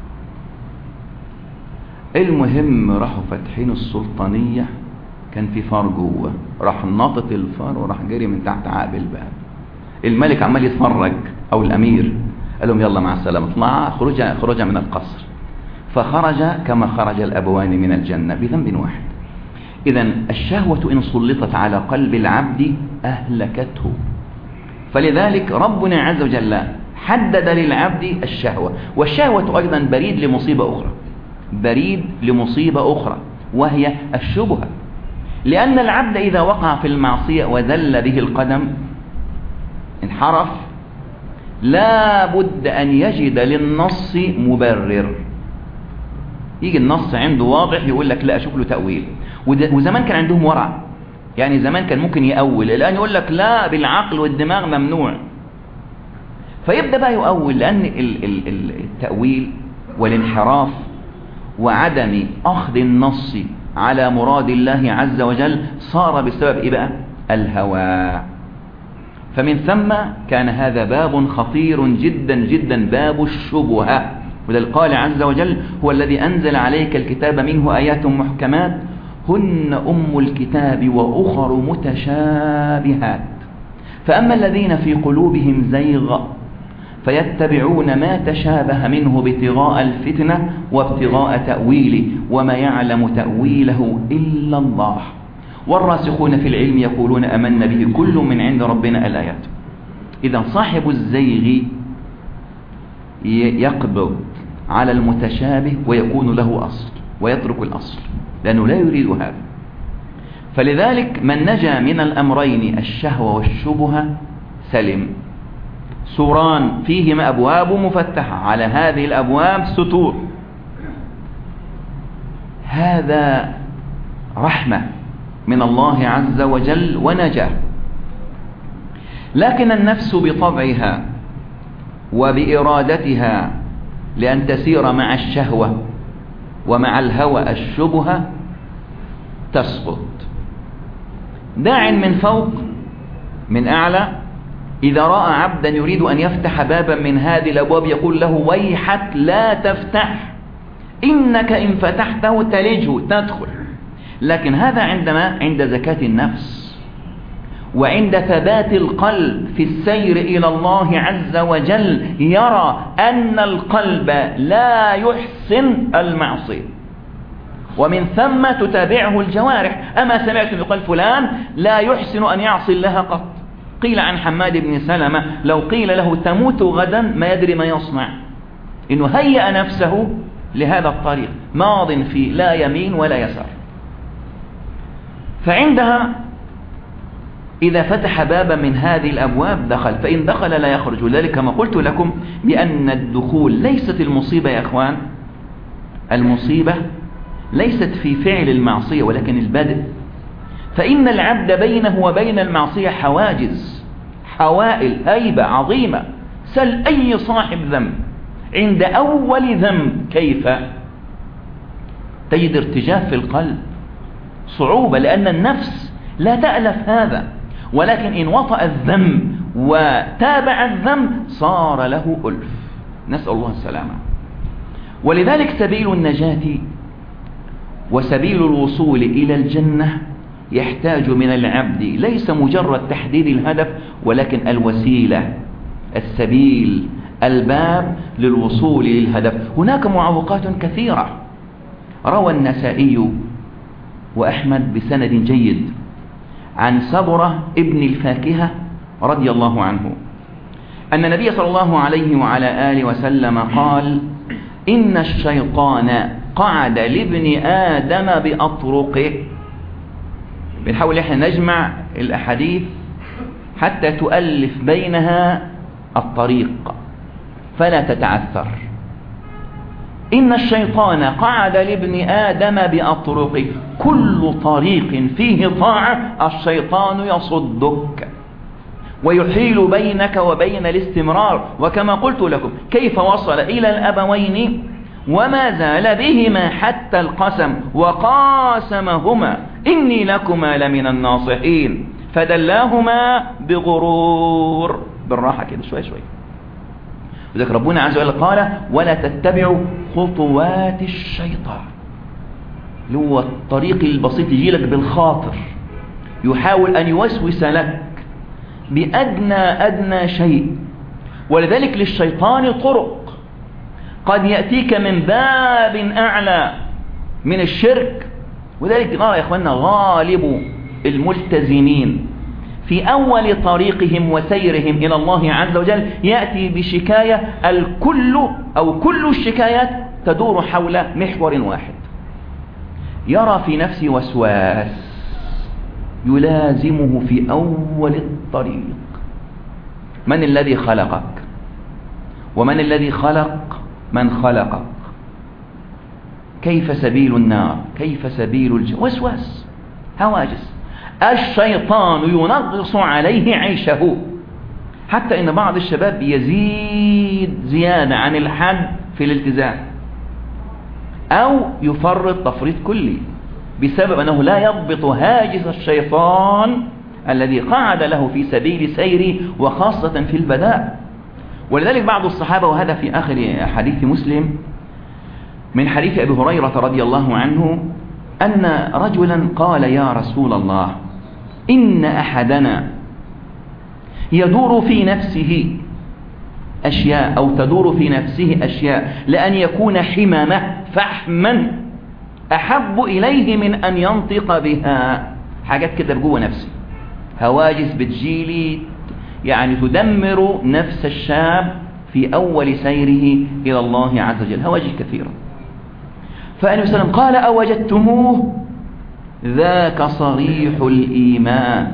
المهم راحوا فاتحين السلطانيه، كان في فار جوه، راح ناطط الفار وراح جري من تحت عقب الباب. الملك عمال يتفرج او الامير، قال لهم يلا مع السلامه، اطلعوا خرجا من القصر. فخرج كما خرج الابوان من الجنه بذنب واحد. اذا الشهوه ان سلطت على قلب العبد اهلكته. فلذلك ربنا عز وجل حدد للعبد الشهوه، والشهوه ايضا بريد لمصيبه اخرى، بريد لمصيبه اخرى وهي الشبهه. لأن العبد إذا وقع في المعصية وذل به القدم انحرف، لا بد أن يجد للنص مبرر. يجي النص عنده واضح يقول لك لا أشوف له تأويل. وزمان كان عندهم ورع، يعني زمان كان ممكن يأول، الآن يقول لك لا بالعقل والدماغ ممنوع. فيبدأ بقى يؤول، لأن التأويل والانحراف وعدم أخذ النص على مراد الله عز وجل صار بسبب إيه بقى؟ الهوى. فمن ثم كان هذا باب خطير جدا جدا، باب الشبهة. وذلك قال عز وجل هو الذي أنزل عليك الكتاب منه آيات محكمات هن أم الكتاب وأخر متشابهات فأما الذين في قلوبهم زيغ فيتبعون ما تشابه منه ابتغاء الفتنة وابتغاء تأويله وما يعلم تأويله إلا الله والراسخون في العلم يقولون أمنا به كل من عند ربنا الآيات. إذا صاحب الزيغ يقبض على المتشابه ويكون له أصل ويترك الأصل لأنه لا يريد هذا. فلذلك من نجا من الأمرين الشهوة والشبهة سلم. سوران فيهما أبواب مفتحة، على هذه الأبواب ستور، هذا رحمة من الله عز وجل ونجاة. لكن النفس بطبعها وبإرادتها لأن تسير مع الشهوة ومع الهوى الشبهة تسقط. داع من فوق من أعلى إذا رأى عبدا يريد أن يفتح بابا من هذه الأبواب يقول له ويحك لا تفتح، إنك إن فتحته تلجه تدخل. لكن هذا عند زكاة النفس وعند ثبات القلب في السير إلى الله عز وجل، يرى أن القلب لا يحسن المعصية ومن ثم تتابعه الجوارح. أما سمعت بقول فلان لا يحسن أن يعصي الله قط. قيل عن حماد بن سلمة لو قيل له تموت غدا ما يدري ما يصنع، إنه هيأ نفسه لهذا الطريق، ماض فيه لا يمين ولا يسار. فعندها إذا فتح بابا من هذه الأبواب دخل، فإن دخل لا يخرج. ولذلك كما قلت لكم بأن الدخول ليست المصيبة يا أخوان، المصيبة ليست في فعل المعصية ولكن البدء. فإن العبد بينه وبين المعصية حواجز، حوائل، هيبة عظيمة. سل أي صاحب ذنب عند أول ذنب كيف تجد ارتجاف في القلب، صعوبة، لأن النفس لا تألف هذا. ولكن إن وطأ الذنب وتابع الذنب صار له ألف، نسأل الله السلامة. ولذلك سبيل النجاة وسبيل الوصول إلى الجنة يحتاج من العبد ليس مجرد تحديد الهدف ولكن الوسيلة، السبيل، الباب للوصول للهدف. هناك معوقات كثيرة. روى النسائي وأحمد بسند جيد عن سبرة ابن الفاكهة رضي الله عنه أن النبي صلى الله عليه وعلى آله وسلم قال: إن الشيطان قعد لابن آدم بأطرقه. بنحاول احنا نجمع الأحاديث حتى تؤلف بينها الطريق فلا تتعثر. إن الشيطان قعد لابن آدم بأطرقه، كل طريق فيه طاعة الشيطان يصدك ويحيل بينك وبين الاستمرار. وكما قلت لكم كيف وصل إلى الأبوين وما زال بهما حتى القسم، وقاسمهما إني لكما لمن الناصحين فدلاهما بغرور. بالراحة كده شوي شوي. وذلك ربنا عز وجل قال: ولا تتبعوا خطوات الشيطان، اللي هو الطريق البسيط يجي لك بالخاطر، يحاول أن يوسوس لك بأدنى شيء. ولذلك للشيطان طرق، قد يأتيك من باب أعلى من الشرك. وذلك يا إخواننا غالب الملتزمين في أول طريقهم وسيرهم إلى الله عز وجل يأتي بشكاية، الكل أو كل الشكايات تدور حول محور واحد، يرى في نفسه وسواس يلازمه في أول الطريق. من الذي خلقك؟ ومن الذي خلق من خلقك؟ كيف سبيل النار؟ كيف سبيل الجنة؟ وسواس، هواجس. الشيطان ينغص عليه عيشه، حتى إن بعض الشباب يزيد زيادة عن الحد في الالتزام، أو يفرط تفريط كلي بسبب أنه لا يضبط هاجس الشيطان الذي قعد له في سبيل سيره، وخاصة في البداء. ولذلك بعض الصحابة، وهذا في آخر حديث مسلم من حديث أبي هريرة رضي الله عنه، أن رجلا قال: يا رسول الله، إن أحدنا يدور في نفسه أشياء، أو تدور في نفسه أشياء، لأن يكون حمامه فحما أحب إليه من أن ينطق بها. حاجات كده جوه نفسي، هواجس بتجيلي يعني تدمر نفس الشاب في أول سيره إلى الله عز وجل، هواجس كثيرة. فالنبي صلى الله عليه وسلم قال: أوجدتموه؟ ذاك صريح الإيمان.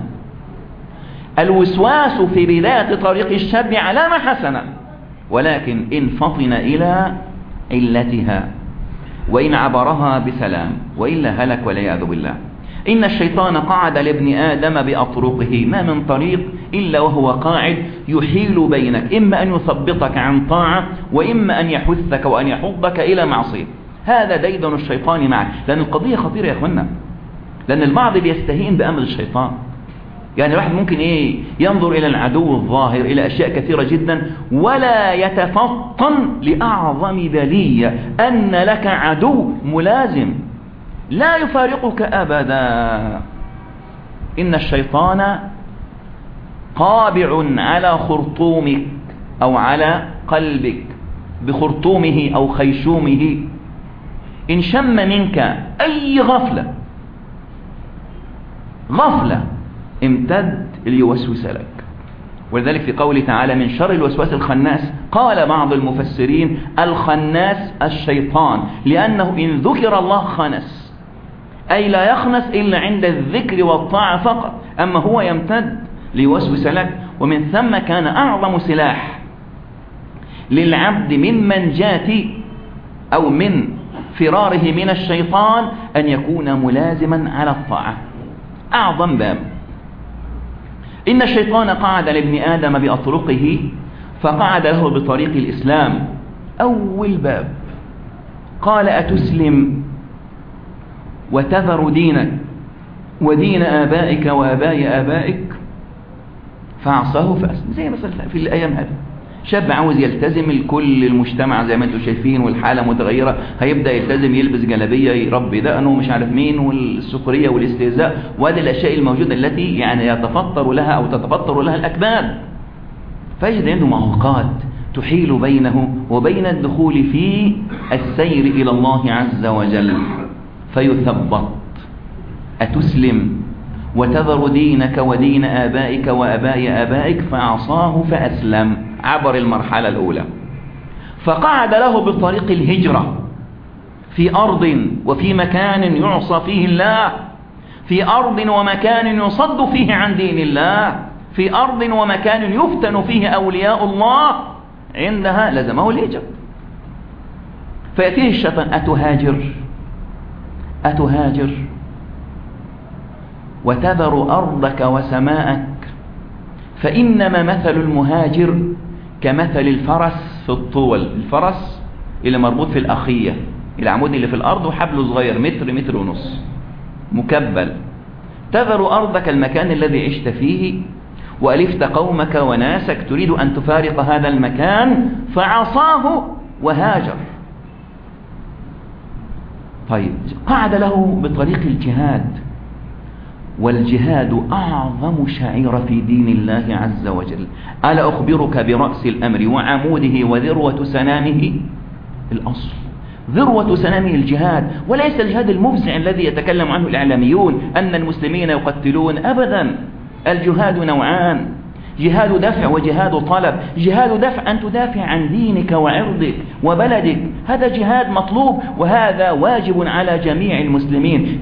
الوسواس في بداية طريق الشاب علامة حسنة، ولكن إن فطن إلى علتها وإن عبرها بسلام، وإلا هلك والعياذ بالله. إن الشيطان قعد لابن آدم بأطرقه، ما من طريق إلا وهو قاعد يحيل بينك، إما أن يثبطك عن طاعة، وإما أن يحثك وأن يحضك إلى معصية. هذا ديدن الشيطان معك، لأن القضية خطيرة يا أخوانا، لأن البعض بيستهين بأمر الشيطان. يعني الواحد ممكن ينظر إلى العدو الظاهر إلى أشياء كثيرة جدا، ولا يتفطن لأعظم بلية أن لك عدو ملازم لا يفارقك أبدا. إن الشيطان قابع على خرطومك أو على قلبك بخرطومه أو خيشومه، إن شم منك أي غفلة امتد ليوسوس لك. ولذلك في قوله تعالى: من شر الوسواس الخناس، قال بعض المفسرين: الخناس الشيطان، لأنه إن ذكر الله خنس، أي لا يخنس إلا عند الذكر والطاعة فقط، أما هو يمتد ليوسوس لك. ومن ثم كان أعظم سلاح للعبد من منجاة أو من فراره من الشيطان أن يكون ملازما على الطاعة، أعظم باب. إن الشيطان قعد لابن آدم بأطرقه، فقعد له بطريق الإسلام، أول باب. قال: أتسلم وتذر دينك ودين آبائك وآباء آبائك؟ فعصاه فأسلم. زي مثلا في الأيام هذه شاب عاوز يلتزم، الكل المجتمع زي ما انتم شايفين والحالة متغيرة، هيبدأ يلتزم، يلبس جلابية، يربي دقنه، مش عارف مين، والسخرية والاستهزاء، وهذه الأشياء الموجودة التي يعني يتفطر لها أو تتفطر لها الأكباد. فيجد عنده معوقات تحيل بينه وبين الدخول في السير إلى الله عز وجل، فيثبط. أتسلم وتذر دينك ودين آبائك وآباء آبائك؟ فعصاه فأسلم. عبر المرحلة الأولى، فقعد له بطريق الهجرة في أرض وفي مكان يعصى فيه الله، في أرض ومكان يصد فيه عن دين الله، في أرض ومكان يفتن فيه أولياء الله، عندها لزمه الهجرة. فيأتيه الشيطان: أتهاجر وتذر أرضك وسماءك، فإنما مثل المهاجر كمثل الفرس في الطول. الفرس اللي مربوط في الأخية، العمود اللي في الأرض وحبله صغير متر ونص مكبل. تذر أرضك المكان الذي عشت فيه وألفت قومك وناسك، تريد أن تفارق هذا المكان، فعصاه وهاجر. طيب، قعد له بطريق الجهاد، والجهاد أعظم شعيرة في دين الله عز وجل. ألا أخبرك برأس الأمر وعموده وذروة سنامه؟ الأصل ذروة سنامه الجهاد، وليس الجهاد المفزع الذي يتكلم عنه الإعلاميون أن المسلمين يقتلون. أبدا، الجهاد نوعان: جهاد دفع وجهاد طلب. جهاد دفع أن تدافع عن دينك وعرضك وبلدك، هذا جهاد مطلوب وهذا واجب على جميع المسلمين.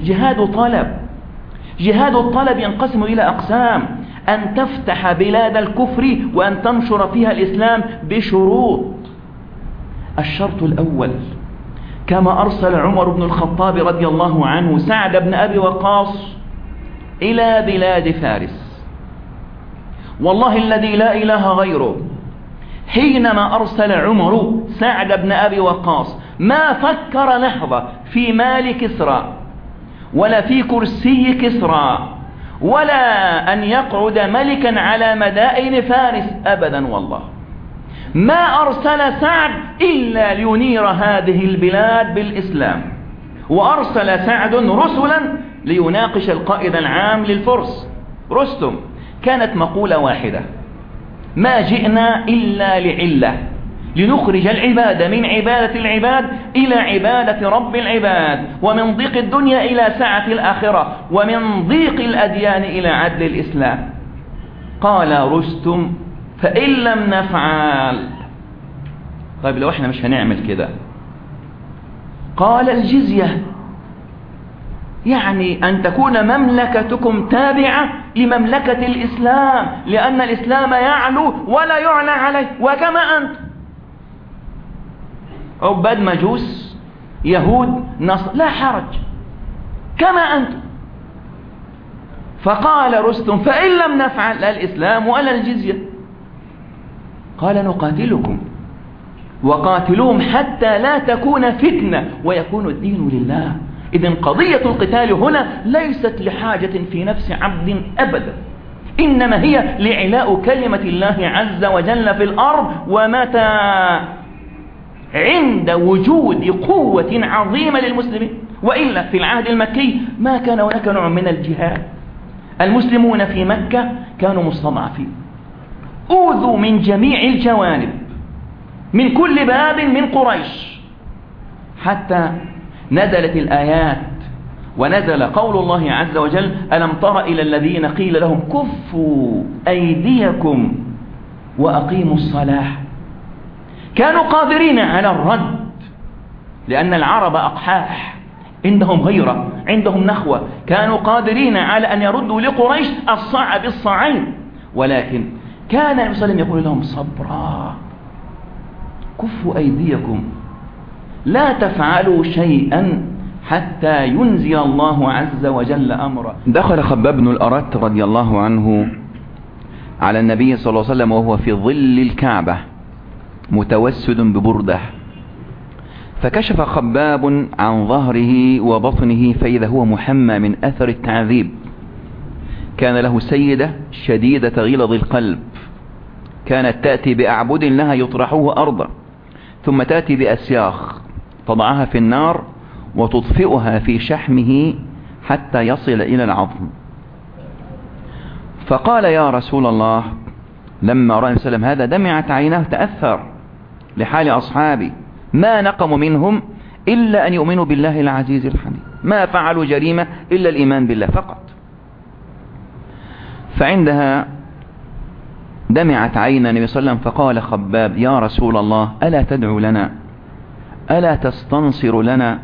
جهاد الطلب ينقسم إلى أقسام: أن تفتح بلاد الكفر وأن تنشر فيها الإسلام بشروط. الشرط الأول: كما أرسل عمر بن الخطاب رضي الله عنه سعد بن أبي وقاص إلى بلاد فارس، والله الذي لا إله غيره، حينما أرسل عمر سعد بن أبي وقاص ما فكر لحظة في مال كسرى ولا في كرسي كسرى ولا أن يقعد ملكا على مدائن فارس أبدا، والله ما أرسل سعد إلا لينير هذه البلاد بالإسلام. وأرسل سعد رسلا ليناقش القائد العام للفرس رستم. كانت مقولة واحدة: ما جئنا إلا لعلة، لنخرج العباد من عبادة العباد إلى عبادة رب العباد، ومن ضيق الدنيا إلى سعة الآخرة، ومن ضيق الأديان إلى عدل الإسلام. قال رستم: فإن لم نفعل. طيب، لو احنا مش هنعمل كده؟ قال: الجزية، يعني أن تكون مملكتكم تابعة لمملكة الإسلام، لأن الإسلام يعلو ولا يعلى عليه. وكما أنت عباد مجوس يهود نصر لا حرج، كما أنت. فقال رستم: فإن لم نفعل لا الإسلام ولا الجزية. قال: نقاتلكم وقاتلوهم حتى لا تكون فتنة ويكون الدين لله. إذن قضية القتال هنا ليست لحاجة في نفس عبد أبدا، إنما هي لعلاء كلمة الله عز وجل في الأرض. ومتى عند وجود قوة عظيمة للمسلمين، وإلا في العهد المكي ما كان هناك نوع من الجهاد. المسلمون في مكة كانوا مستضعفين، أوذوا من جميع الجوانب، من كل باب من قريش، حتى نزلت الآيات ونزل قول الله عز وجل: ألم تر إلى الذين قيل لهم كفوا أيديكم وأقيموا الصلاة. كانوا قادرين على الرد، لأن العرب أقحاح، عندهم غيرة، عندهم نخوة، كانوا قادرين على أن يردوا لقريش الصاع بالصاعين، ولكن كان النبي صلى الله عليه وسلم يقول لهم: صبرا، كفوا أيديكم، لا تفعلوا شيئا حتى ينزل الله عز وجل أمره. دخل خباب بن الأرت رضي الله عنه على النبي صلى الله عليه وسلم وهو في ظل الكعبة متوسد ببردة، فكشف خباب عن ظهره وبطنه فإذا هو محمى من أثر التعذيب. كان له سيدة شديدة غلظ القلب، كانت تأتي بأعبد لها يطرحوه أرضا، ثم تأتي بأسياخ تضعها في النار وتطفئها في شحمه حتى يصل إلى العظم. فقال: يا رسول الله، لما رأى وسلم هذا دمعت عيناه، تأثر لحال أصحابي، ما نقموا منهم إلا أن يؤمنوا بالله العزيز الحميد، ما فعلوا جريمة إلا الإيمان بالله فقط. فعندها دمعت عين النبي صلى الله عليه وسلم، فقال خباب: يا رسول الله، ألا تدعو لنا؟ ألا تستنصر لنا؟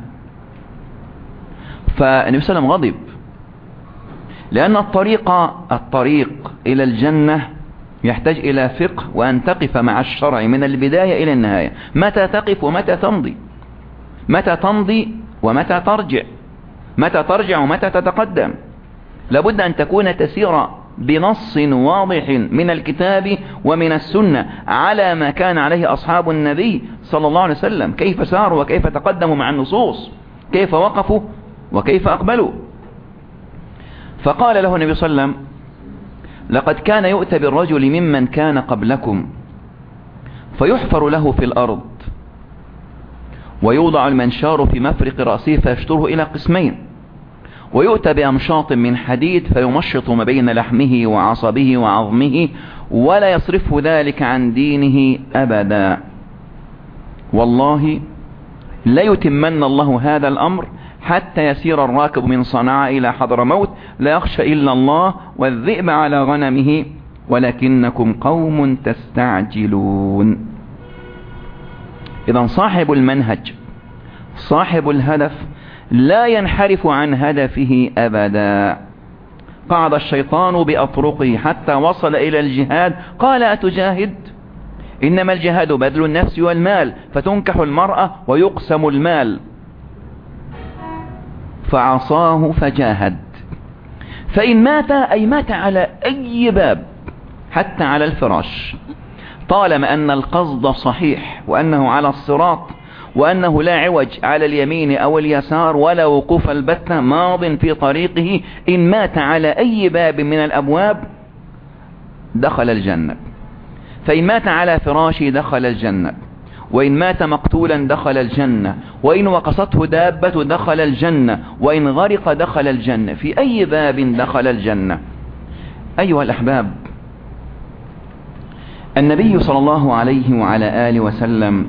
فالنبي صلى الله عليه وسلم غضب، لأن الطريق إلى الجنة يحتاج إلى فقه، وأن تقف مع الشرع من البداية إلى النهاية. متى تقف ومتى تمضي؟ متى تمضي ومتى ترجع؟ متى ترجع ومتى تتقدم؟ لابد أن تكون تسير بنص واضح من الكتاب ومن السنة على ما كان عليه أصحاب النبي صلى الله عليه وسلم، كيف ساروا وكيف تقدموا مع النصوص، كيف وقفوا وكيف أقبلوا. فقال له النبي صلى الله عليه وسلم: لقد كان يؤتى بالرجل ممن كان قبلكم فيحفر له في الأرض، ويوضع المنشار في مفرق رأسه فيشتره إلى قسمين، ويؤتى بأمشاط من حديد فيمشط ما بين لحمه وعصبه وعظمه، ولا يصرفه ذلك عن دينه أبدا. والله لا يتمن الله هذا الأمر حتى يسير الراكب من صنعاء إلى حضرموت لا يخشى إلا الله والذئب على غنمه، ولكنكم قوم تستعجلون. إذن صاحب المنهج صاحب الهدف لا ينحرف عن هدفه أبدا. قعد الشيطان بأطرقه حتى وصل إلى الجهاد، قال: أتجاهد؟ إنما الجهاد بذل النفس والمال، فتنكح المرأة ويقسم المال. فعصاه فجاهد، فإن مات أي مات على أي باب، حتى على الفراش، طالما أن القصد صحيح وأنه على الصراط وأنه لا عوج على اليمين أو اليسار ولا وقوف البتة، ماض في طريقه، إن مات على أي باب من الأبواب دخل الجنة. فإن مات على فراشه دخل الجنة، وإن مات مقتولا دخل الجنة، وإن وقصته دابة دخل الجنة، وإن غرق دخل الجنة، في أي باب دخل الجنة. أيها الأحباب، النبي صلى الله عليه وعلى آله وسلم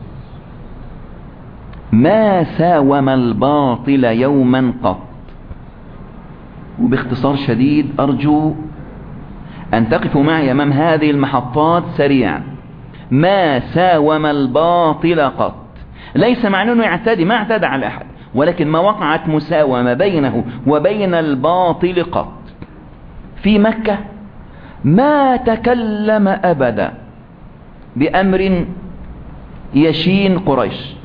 ما ساوم الباطل يوما قط. وباختصار شديد أرجو أن تقفوا معي أمام هذه المحطات سريعا. ما ساوم الباطل قط، ليس معنى أنه يعتدي، ما اعتدى على أحد، ولكن ما وقعت مساومة بينه وبين الباطل قط. في مكة ما تكلم أبدا بأمر يشين قريش،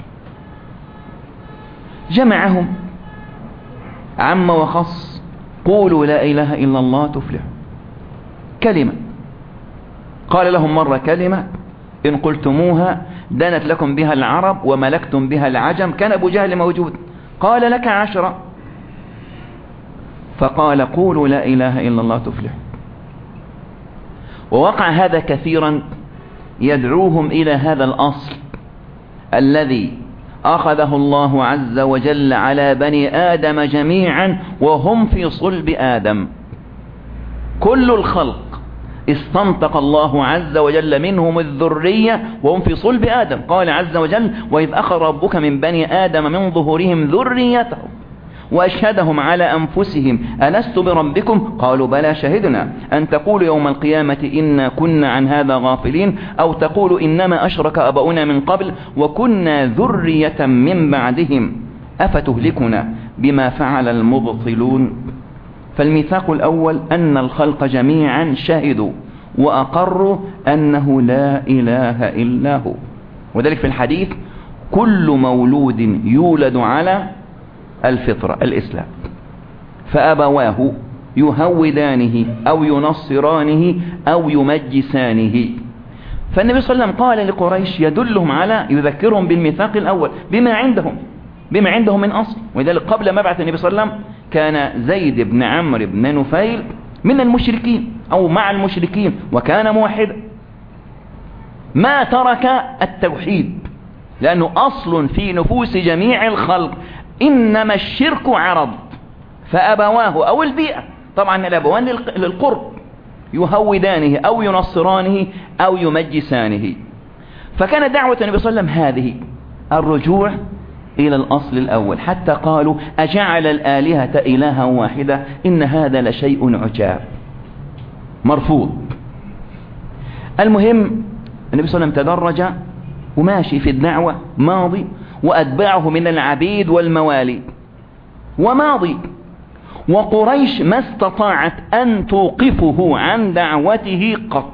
جمعهم عم وخص: قولوا لا إله إلا الله تفلح. كلمة قال لهم مرة كلمة إن قلتموها دانت لكم بها العرب وملكتم بها العجم. كان أبو جهل موجود، قال لك 10، فقال: قولوا لا إله إلا الله تفلح. ووقع هذا كثيرا، يدعوهم إلى هذا الأصل الذي أخذه الله عز وجل على بني آدم جميعا وهم في صلب آدم. كل الخلق استنطق الله عز وجل منهم الذرية وهم في صلب آدم. قال عز وجل: وإذ أخذ ربك من بني آدم من ظهورهم ذريتهم وأشهدهم على أنفسهم ألست بربكم؟ قالوا بلى شهدنا أن تقولوا يوم القيامة إنا كنا عن هذا غافلين، أو تقولوا إنما أشرك أباؤنا من قبل وكنا ذرية من بعدهم أفتهلكنا بما فعل المبطلون. فالميثاق الأول أن الخلق جميعا شهدوا وأقروا أنه لا إله إلا هو. وذلك في الحديث: كل مولود يولد على الفطرة الإسلام، فأبواه يهودانه أو ينصرانه أو يمجسانه. فالنبي صلى الله عليه وسلم قال لقريش يدلهم على، يذكرهم بالميثاق الأول بما عندهم من أصل. ولذلك قبل ما بعث النبي صلى الله عليه وسلم كان زيد بن عمرو بن نفيل من المشركين أو مع المشركين، وكان موحدا، ما ترك التوحيد، لأنه أصل في نفوس جميع الخلق. إنما الشرك عرض، فأبواه أو البيئة، طبعا الأبوان للقرب، يهودانه أو ينصرانه أو يمجسانه. فكان دعوة النبي صلى الله عليه وسلم هذه، الرجوع إلى الأصل الأول، حتى قالوا: أجعل الآلهة إلها واحدة إن هذا لشيء عجاب، مرفوض. المهم النبي صلى الله عليه وسلم تدرج وماشي في الدعوة ماضي، وأتباعه من العبيد والموالي وماضي، وقريش ما استطاعت أن توقفه عن دعوته قط.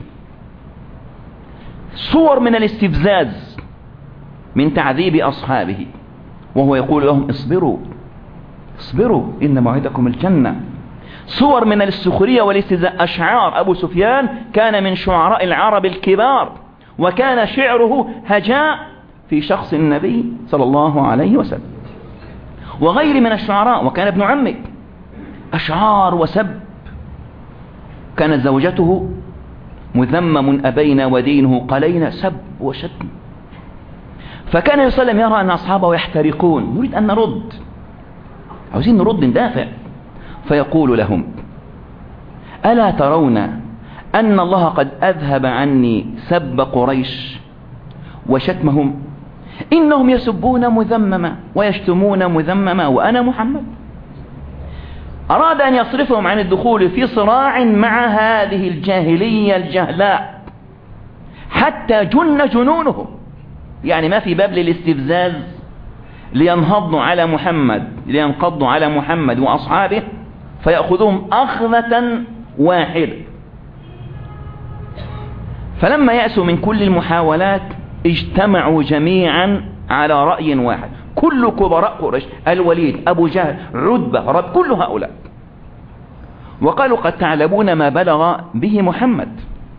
صور من الاستفزاز من تعذيب أصحابه، وهو يقول لهم اصبروا اصبروا إن موعدكم الجنة. صور من السخرية والاستهزاء. أشعار أبو سفيان كان من شعراء العرب الكبار، وكان شعره هجاء في شخص النبي صلى الله عليه وسلم وغير من الشعراء، وكان ابن عمه. أشعار وسب. كانت زوجته مذمم أبينا ودينه قلينا، سب وشتم. فكان النبي صلى الله عليه وسلم يرى أن أصحابه يحترقون، نريد أن نرد، عاوزين نرد ندافع. فيقول لهم ألا ترون أن الله قد أذهب عني سب قريش وشتمهم؟ إنهم يسبون مذمما ويشتمون مذمما وأنا محمد. أراد أن يصرفهم عن الدخول في صراع مع هذه الجاهلية الجهلاء حتى جن جنونهم. يعني ما في باب للاستفزاز لينهضوا على محمد، لينقضوا على محمد وأصحابه فيأخذهم أخذة واحدة. فلما يأسوا من كل المحاولات اجتمعوا جميعا على رأي واحد، كل كبراء قريش، الوليد، أبو جهل، عتبة، رب، كل هؤلاء، وقالوا قد تعلمون ما بلغ به محمد،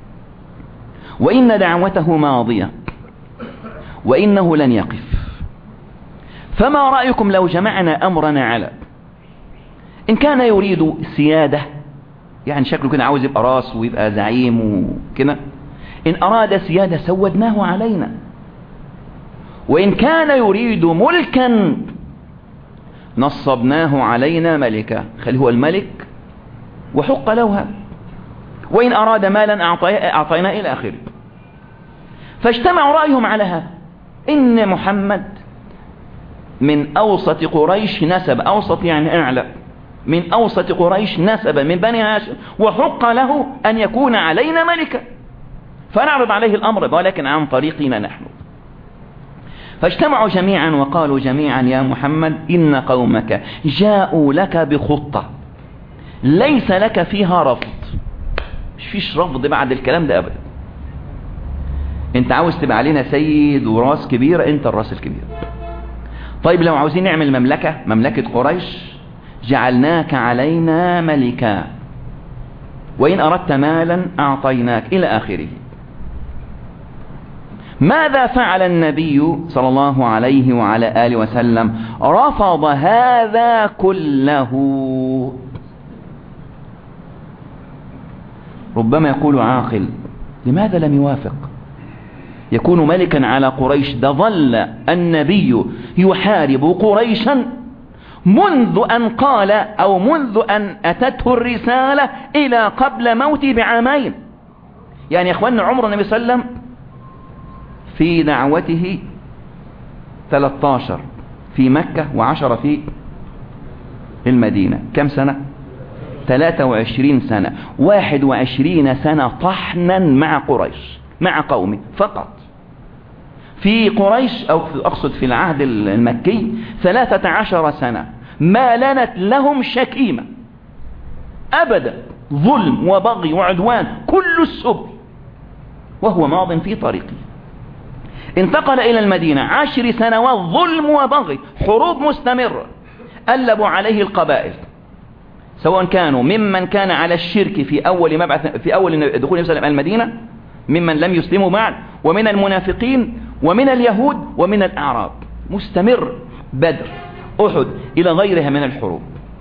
وإن دعوته ماضية وإنه لن يقف، فما رأيكم لو جمعنا أمرنا على إن كان يريد سيادة، يعني شكله كده عاوز يبقى راس ويبقى زعيم وكده، إن أراد سيادة سودناه علينا، وإن كان يريد ملكا نصبناه علينا ملكا، خليه هو الملك وحق له هذا، وإن أراد مالا أعطينا إلى آخره. فاجتمعوا رأيهم على هذا، إن محمد من أوسط قريش نسب، أوسط يعني أعلى، من أوسط قريش نسب من بني هاشم، وحق له أن يكون علينا ملكا، فنعرض عليه الأمر ولكن عن طريقنا نحن. فاجتمعوا جميعا وقالوا جميعا يا محمد إن قومك جاءوا لك بخطة ليس لك فيها رفض. مش فيش رفض بعد الكلام ده أبدا. انت عاوز تبقى علينا سيد وراس كبير، انت الراس الكبير. طيب لو عاوزين نعمل مملكة قريش جعلناك علينا ملكا، وإن أردت مالا أعطيناك إلى آخره. ماذا فعل النبي صلى الله عليه وعلى آله وسلم؟ رفض هذا كله. ربما يقول عاقل لماذا لم يوافق؟ يكون ملكا على قريش، ده ظل النبي يحارب قريشا منذ أن قال أو منذ أن أتته الرسالة إلى قبل موته بعامين. يعني يا إخواننا عمر النبي صلى الله عليه وسلم في دعوته 13 في مكة و10 في المدينة. كم سنة؟ 23 سنة. 21 سنة طحنا مع قريش، مع قومه فقط. في قريش أو أقصد في العهد المكي 13 سنة ما لنت لهم شكيمة أبدا، ظلم وبغي وعدوان كل السبل، وهو ماض في طريقه. انتقل إلى المدينة 10 سنوات ظلم وبغي، حروب مستمرة، ألبوا عليه القبائل، سواء كانوا ممن كان على الشرك في أول دخول النبي صلى المدينة، ممن لم يسلموا بعد، ومن المنافقين ومن اليهود ومن الأعراب، مستمر، بدر، أحد، إلى غيرها من الحروب،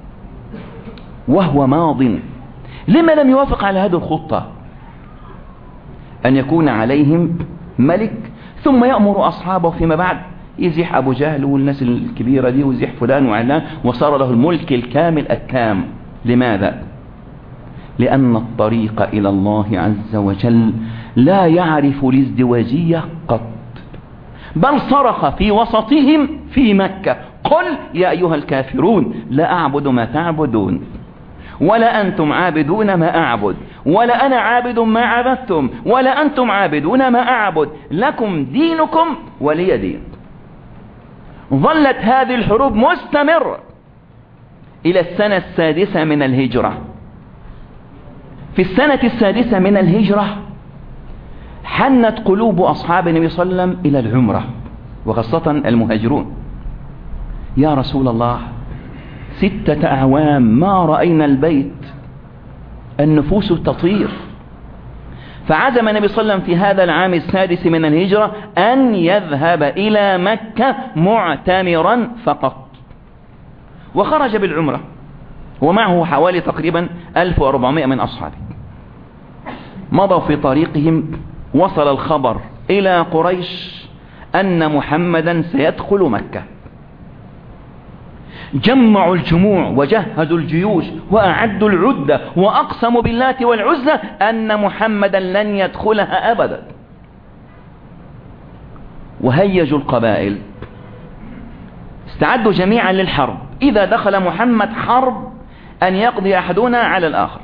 وهو ماض. لما لم يوافق على هذه الخطة أن يكون عليهم ملك، ثم يأمر أصحابه فيما بعد يزيح أبو جهل والناس الكبيرة دي ويزيح فلان وعلان، وصار له الملك الكامل التام. لماذا؟ لأن الطريق إلى الله عز وجل لا يعرف الازدواجية قط، بل صرخ في وسطهم في مكة قل يا أيها الكافرون لا أعبد ما تعبدون ولا أنتم عابدون ما أعبد ولا أنا عابد ما عبدتم ولا أنتم عابدون ما أعبد، لكم دينكم ولي دين. ظلت هذه الحروب مستمرة إلى السنة 6 من الهجرة. في السنة 6 من الهجرة حنت قلوب أصحاب النبي صلى الله عليه وسلم إلى العمرة، وخاصة المهاجرون. يا رسول الله 6 أعوام ما رأينا البيت، النفوس تطير. فعزم النبي صلى الله عليه وسلم في هذا العام 6 من الهجرة أن يذهب إلى مكة معتمرا فقط، وخرج بالعمرة ومعه حوالي تقريبا 1400 من أصحابه. مضوا في طريقهم، وصل الخبر إلى قريش أن محمدا سيدخل مكة. جمعوا الجموع وجهزوا الجيوش وأعدوا العدة وأقسموا باللات والعزى أن محمدا لن يدخلها أبدا. وهيجوا القبائل، استعدوا جميعا للحرب، إذا دخل محمد حرب أن يقضي أحدنا على الآخر.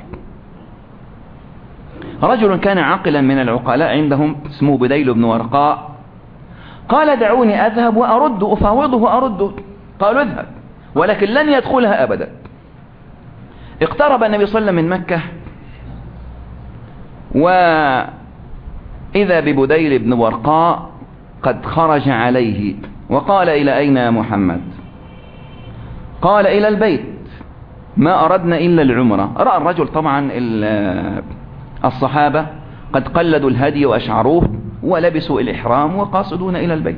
رجل كان عاقلا من العقلاء عندهم اسمه بديل بن ورقاء قال دعوني أذهب وأرد، أفاوضه وأرد. قالوا اذهب ولكن لن يدخلها أبدا. اقترب النبي صلى الله عليه وسلم من مكة، وإذا ببديل بن ورقاء قد خرج عليه وقال إلى أين يا محمد؟ قال إلى البيت، ما أردنا إلا العمرة. رأى الرجل طبعا الصحابة قد قلدوا الهدي وأشعروه ولبسوا الإحرام وقاصدون إلى البيت.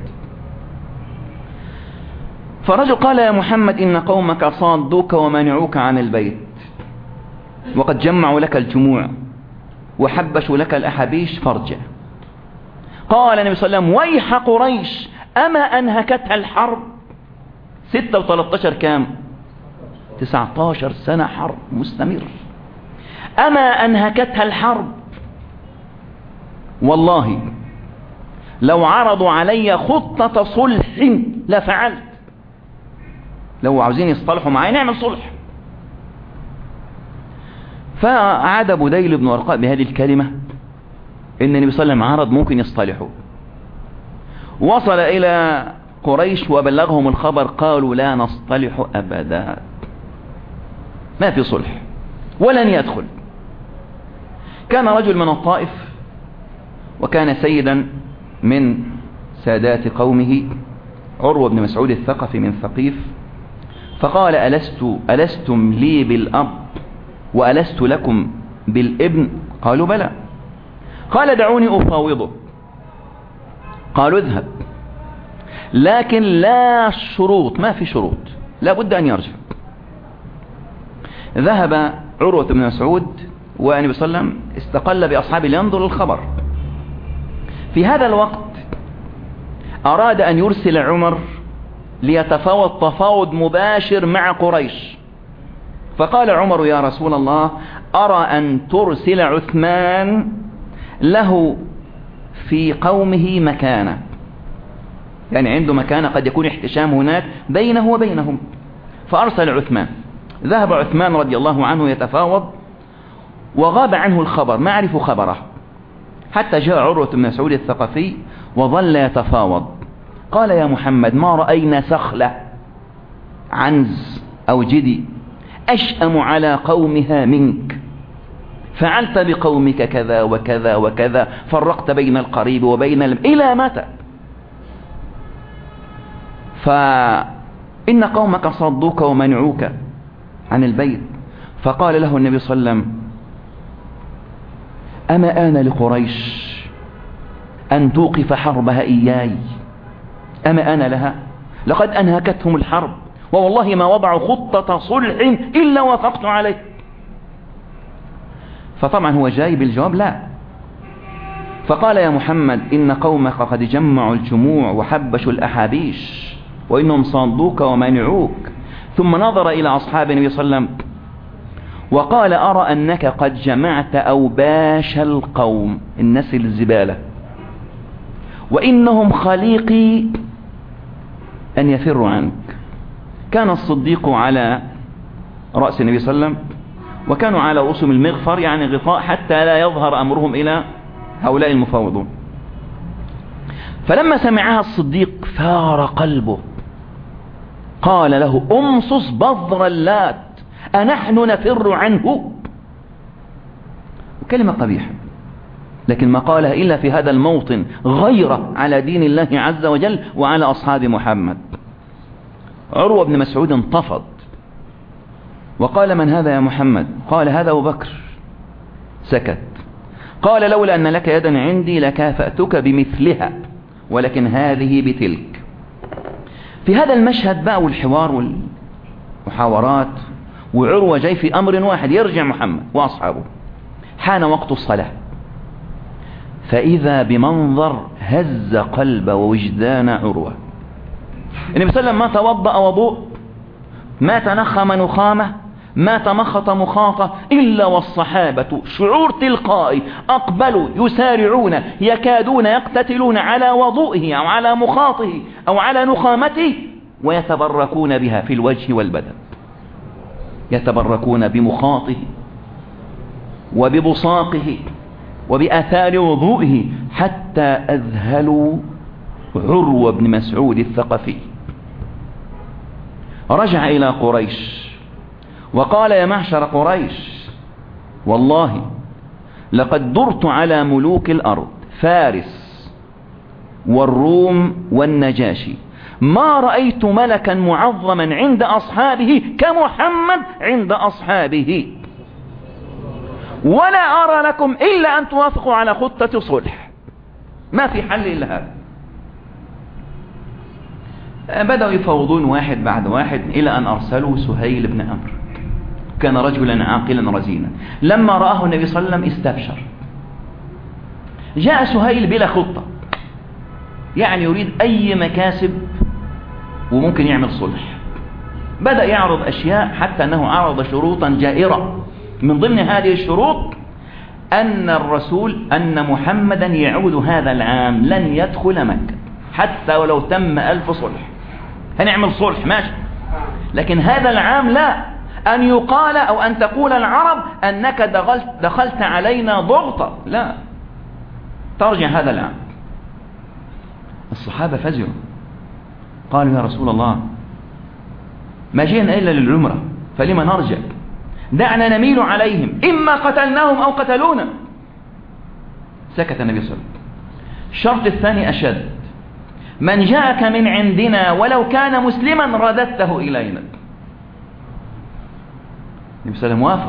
فرجل قال يا محمد إن قومك صادوك ومنعوك عن البيت، وقد جمعوا لك الجموع وحبشوا لك الأحابيش، فارجع. قال النبي صلى الله عليه وسلم ويح قريش أما أنهكتها الحرب؟ 6 و13 كام؟ 19 سنة حرب مستمر. أما أنهكتها الحرب؟ والله لو عرضوا علي خطة صلح لفعلت. لو عاوزين يصطلحوا معي نعمل صلح. فعاد بديل بن ورقاء بهذه الكلمة إن النبي صلى الله عليه وسلم عرض ممكن يصطلحوا. وصل إلى قريش وبلغهم الخبر، قالوا لا نصطلح أبدا، ما في صلح ولن يدخل. كان رجل من الطائف وكان سيدا من سادات قومه، عروة بن مسعود الثقفي من ثقيف، فقال ألستم لي بالأب وألست لكم بالابن؟ قالوا بلى. قال دعوني أفاوضه. قالوا اذهب لكن لا شروط، ما في شروط، لا بد أن يرجع. ذهب عروة بن مسعود والنبي صلى الله عليه وسلم استقل بأصحابه لينظر الخبر. في هذا الوقت أراد أن يرسل عمر ليتفاوض تفاوض مباشر مع قريش. فقال عمر يا رسول الله أرى أن ترسل عثمان، له في قومه مكانة، يعني عنده مكانة قد يكون احتشام هناك بينه وبينهم. فأرسل عثمان. ذهب عثمان رضي الله عنه يتفاوض وغاب عنه الخبر، ما عرفوا خبره، حتى جاء عروة بن مسعود الثقفي وظل يتفاوض. قال يا محمد ما رأينا سخلة عنز أو جدي أشأم على قومها منك، فعلت بقومك كذا وكذا وكذا، فرقت بين القريب وبين إلى متى؟ فإن قومك صدوك ومنعوك عن البيت. فقال له النبي صلى الله عليه وسلم أما آن لقريش أن توقف حربها إياي؟ أما آن لها؟ لقد أنهكتهم الحرب، ووالله ما وضعوا خطة صلح إلا وافقت عليه. فطبعا هو جاي بالجواب لا. فقال يا محمد إن قومك قد جمعوا الجموع وحبشوا الأحابيش وإنهم صادوك ومنعوك. ثم نظر إلى أصحاب النبي صلى الله عليه وسلم وقال أرى أنك قد جمعت أوباش القوم، الناس الزبالة، وإنهم خليقي أن يفروا عنك. كان الصديق على رأس النبي صلى الله عليه وسلم وكانوا على رؤوسهم المغفر يعني غطاء حتى لا يظهر أمرهم إلى هؤلاء المفاوضون. فلما سمعها الصديق ثار قلبه، قال له امصص بذر اللات أنحن نفر عنه. كلمة قبيحة، لكن ما قالها إلا في هذا الموطن غيرة على دين الله عز وجل وعلى أصحاب محمد. عروة بن مسعود انتفض وقال من هذا يا محمد؟ قال هذا أبو بكر. سكت. قال لولا أن لك يدا عندي لكافأتك بمثلها، ولكن هذه بتلك. في هذا المشهد بقى والحوار والمحاورات وعروة جاي في أمر واحد، يرجع محمد وأصحابه. حان وقت الصلاة، فإذا بمنظر هز قلب ووجدان عروة. النبي صلى الله عليه وسلم ما توضأ وضوء، ما تنخم نخامة، ما تمخط مخاطة، إلا والصحابة شعور تلقائي أقبلوا يسارعون يكادون يقتتلون على وضوئه أو على مخاطه أو على نخامته، ويتبركون بها في الوجه والبدن، يتبركون بمخاطه وببصاقه وبآثار وضوئه، حتى أذهلوا عروة بن مسعود الثقفي. رجع إلى قريش وقال يا معشر قريش، والله لقد درت على ملوك الأرض فارس والروم والنجاشي، ما رأيت ملكا معظما عند أصحابه كمحمد عند أصحابه، ولا أرى لكم إلا أن توافقوا على خطة صلح، ما في حل إلا هذا. بدأوا يفوضون واحد بعد واحد إلى أن أرسلوا سهيل بن عمرو، كان رجلا عاقلا رزينا. لما رآه النبي صلى الله عليه وسلم استبشر. جاء سهيل بلا خطة، يعني يريد أي مكاسب وممكن يعمل صلح. بدأ يعرض أشياء حتى أنه عرض شروطا جائرة. من ضمن هذه الشروط أن الرسول أن محمدا يعود هذا العام لن يدخل مكة حتى ولو تم 1000 صلح. هنعمل صلح ماشي، لكن هذا العام لا، أن يقال أو أن تقول العرب أنك دخلت علينا ضغطا، لا، ترجع هذا العام. الصحابة فزعوا، قالوا يا رسول الله ما جئنا إلا للعمرة فلما نرجع؟ دعنا نميل عليهم، إما قتلناهم أو قتلونا. سكت النبي صلى الله عليه وسلم. الشرط الثاني أشد، من جاءك من عندنا ولو كان مسلما رددته إلينا. النبي صلى الله عليه وسلم وافق.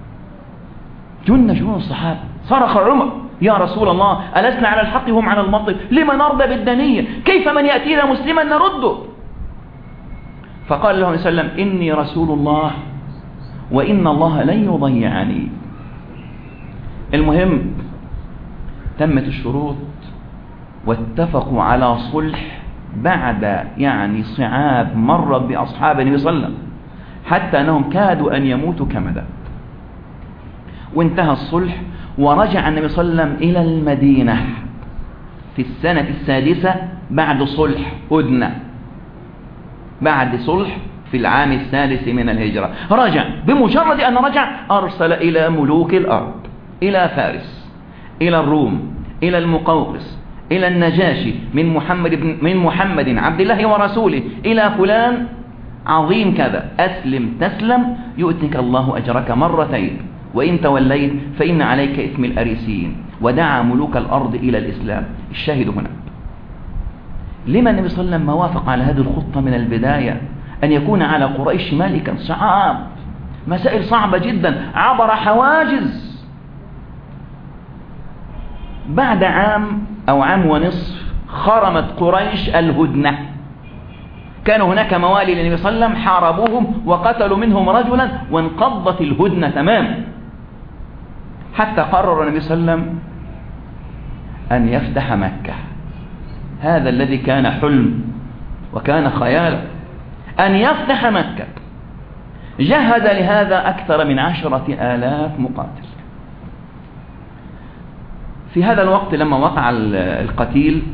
جن الصحابة. صرخ عمر يا رسول الله ألسنا على الحق هم على الباطل، لما نرضى بالدنية؟ كيف من يأتينا مسلما نرده؟ فقال له صلى الله عليه وسلم إني رسول الله وإن الله لن يضيعني. المهم تمت الشروط واتفقوا على صلح بعد يعني صعاب مرت بأصحاب النبي صلى الله عليه وسلم حتى أنهم كادوا أن يموتوا كمدا. وانتهى الصلح ورجع النبي صلى الله عليه وسلم إلى المدينة في السنة السادسة بعد صلح هدنة، بعد صلح في العام الثالث من الهجرة. رجع، بمجرد أن رجع أرسل إلى ملوك الأرض، إلى فارس، إلى الروم، إلى المقوقس، إلى النجاشي، من محمد عبد الله ورسوله إلى فلان عظيم كذا، أسلم تسلم يؤتك الله أجرك مرتين، وإن توليت فإن عليك إثم الأريسيين. ودعا ملوك الأرض إلى الإسلام. الشاهد هنا لما النبي صلى الله عليه وسلم ما وافق على هذه الخطة من البداية، أن يكون على قريش ملكا صعب، مسائل صعبة جدا، عبر حواجز. بعد عام أو عام ونصف خرمت قريش الهدنة. كان هناك موالي للنبي صلى الله عليه وسلم حاربوهم وقتلوا منهم رجلا وانقضت الهدنة تماما، حتى قرر النبي صلى الله عليه وسلم أن يفتح مكة. هذا الذي كان حلم وكان خيال، أن يفتح مكة. جهز لهذا أكثر من 10,000 مقاتل. في هذا الوقت لما وقع القتيل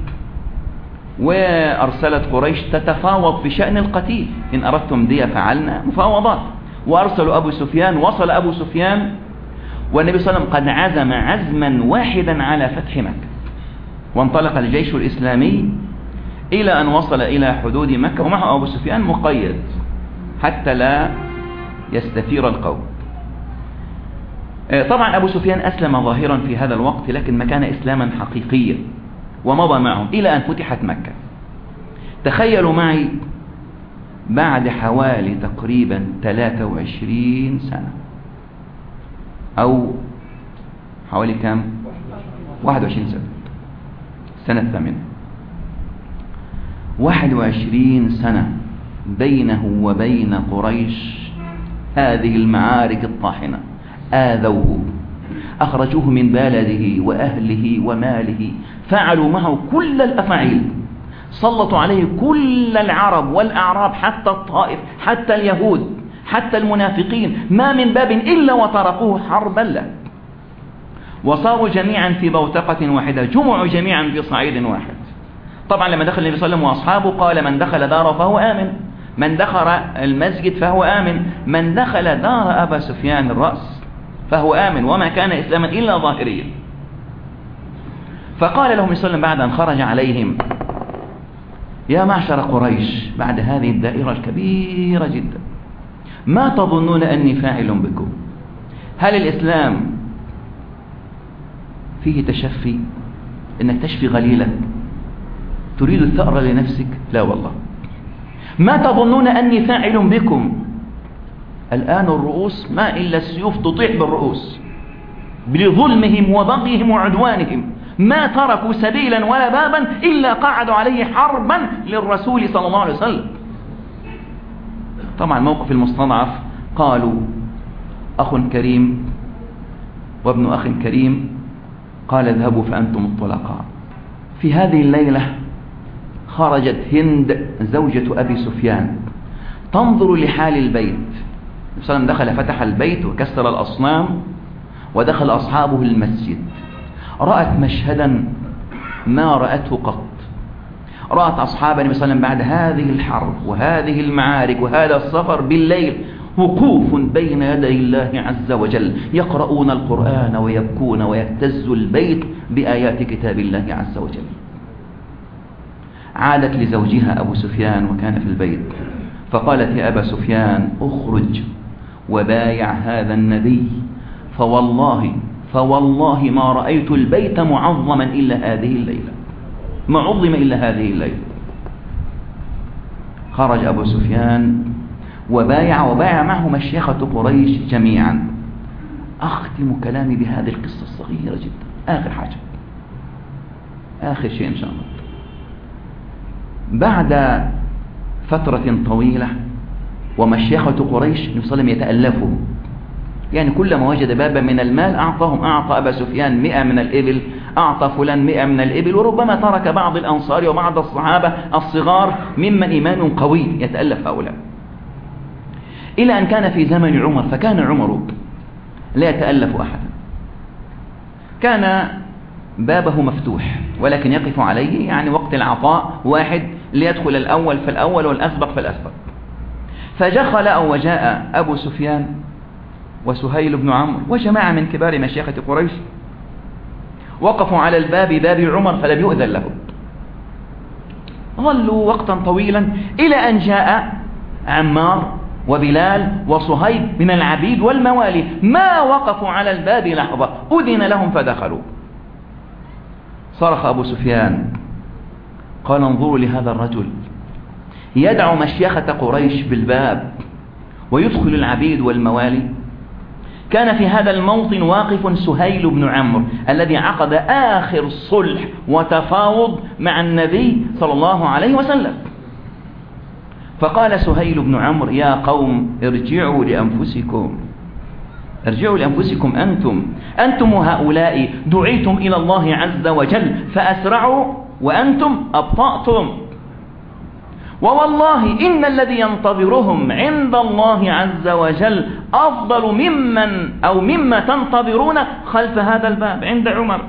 وأرسلت قريش تتفاوض في شأن القتيل، إن أردتم دية فعلنا مفاوضات، وأرسلوا أبو سفيان. وصل أبو سفيان والنبي صلى الله عليه وسلم قد عزم عزما واحدا على فتح مكة، وانطلق الجيش الإسلامي إلى أن وصل إلى حدود مكة، ومعه أبو سفيان مقيد حتى لا يستثير القوم. طبعا أبو سفيان أسلم ظاهرا في هذا الوقت، لكن ما كان إسلاما حقيقيا، ومضى معهم إلى أن فتحت مكة. تخيلوا معي بعد حوالي تقريبا 23 سنة أو حوالي كم؟ 21 سنة، السنة الثامنة، 21 سنة بينه وبين قريش هذه المعارك الطاحنة. آذوه، أخرجوه من بلده وأهله وماله، فعلوا معه كل الأفاعيل، سلطوا عليه كل العرب والأعراب، حتى الطائف، حتى اليهود، حتى المنافقين، ما من باب إلا وطرقوه حربا له. وصاروا جميعا في بوتقة واحدة، جمعوا جميعا في صعيد واحد. طبعا لما دخل النبي صلى الله عليه وسلم وأصحابه قال: من دخل داره فهو آمن، من دخل المسجد فهو آمن، من دخل دار أبا سفيان الرأس فهو آمن، وما كان إسلاما إلا ظاهريا. فقال لهم صلى الله عليه وسلم بعد أن خرج عليهم: يا معشر قريش، بعد هذه الدائرة الكبيرة جدا، ما تظنون أني فاعل بكم؟ هل الإسلام فيه تشفي، إنك تشفي غليلا تريد الثأر لنفسك؟ لا والله. ما تظنون أني فاعل بكم؟ الآن الرؤوس ما إلا السيوف تطيح بالرؤوس بظلمهم وبغيهم وعدوانهم، ما تركوا سبيلا ولا بابا إلا قعدوا عليه حربا للرسول صلى الله عليه وسلم. طبعا موقف المستضعف، قالوا: أخ كريم وابن أخ كريم، قال: اذهبوا فأنتم الطلقاء. في هذه الليلة خرجت هند زوجة أبي سفيان تنظر لحال البيت. النبي صلى الله عليه وسلم دخل فتح البيت وكسر الأصنام، ودخل أصحابه المسجد. رأت مشهدا ما رأته قط. رأت أصحاب النبي صلى الله عليه وسلم بعد هذه الحرب وهذه المعارك وهذا السفر بالليل وقوف بين يدي الله عز وجل، يقرؤون القرآن ويبكون ويهتز البيت بآيات كتاب الله عز وجل. عادت لزوجها أبو سفيان وكان في البيت، فقالت: يا أبا سفيان، اخرج وبايع هذا النبي، فوالله ما رأيت البيت معظما إلا هذه الليلة، ما عظم إلا هذه الليلة. خرج أبو سفيان وبايع معه مشيخة قريش جميعا. أختم كلامي بهذه القصة الصغيرة جدا، آخر حاجة، آخر شيء إن شاء الله. بعد فترة طويلة ومشيخة قريش النبي صلى الله عليه وسلم يتألفوا، يعني كلما وجد بابا من المال أعطاهم. أعطى أبا سفيان 100 من الإبل، أعطى فلان 100 من الإبل، وربما ترك بعض الأنصار وبعض الصحابة الصغار ممن إيمان قوي يتألف هؤلاء، إلى أن كان في زمن عمر. فكان عمر لا يتألف أحدا، كان بابه مفتوح ولكن يقف عليه يعني وقت العطاء واحد ليدخل الأول فالأول والأسبق فالأسبق. فدخل أو وجاء أبو سفيان وسهيل بن عمرو وجماعة من كبار مشيخة قريش، وقفوا على الباب، باب عمر، فلم يؤذن له. ظلوا وقتا طويلا إلى أن جاء عمار وبلال وصهيب من العبيد والموالي، ما وقفوا على الباب لحظة، أذن لهم فدخلوا. صرخ أبو سفيان قال: انظروا لهذا الرجل يدعو مشيخة قريش بالباب ويدخل العبيد والموالي. كان في هذا الموطن واقف سهيل بن عمرو الذي عقد آخر صلح وتفاوض مع النبي صلى الله عليه وسلم. فقال سهيل بن عمرو: يا قوم ارجعوا لأنفسكم، ارجعوا لأنفسكم، أنتم هؤلاء دعيتم إلى الله عز وجل فأسرعوا وأنتم أبطأتم، ووالله إن الذي ينتظرهم عند الله عز وجل أفضل مما تنتظرون خلف هذا الباب عند عمر.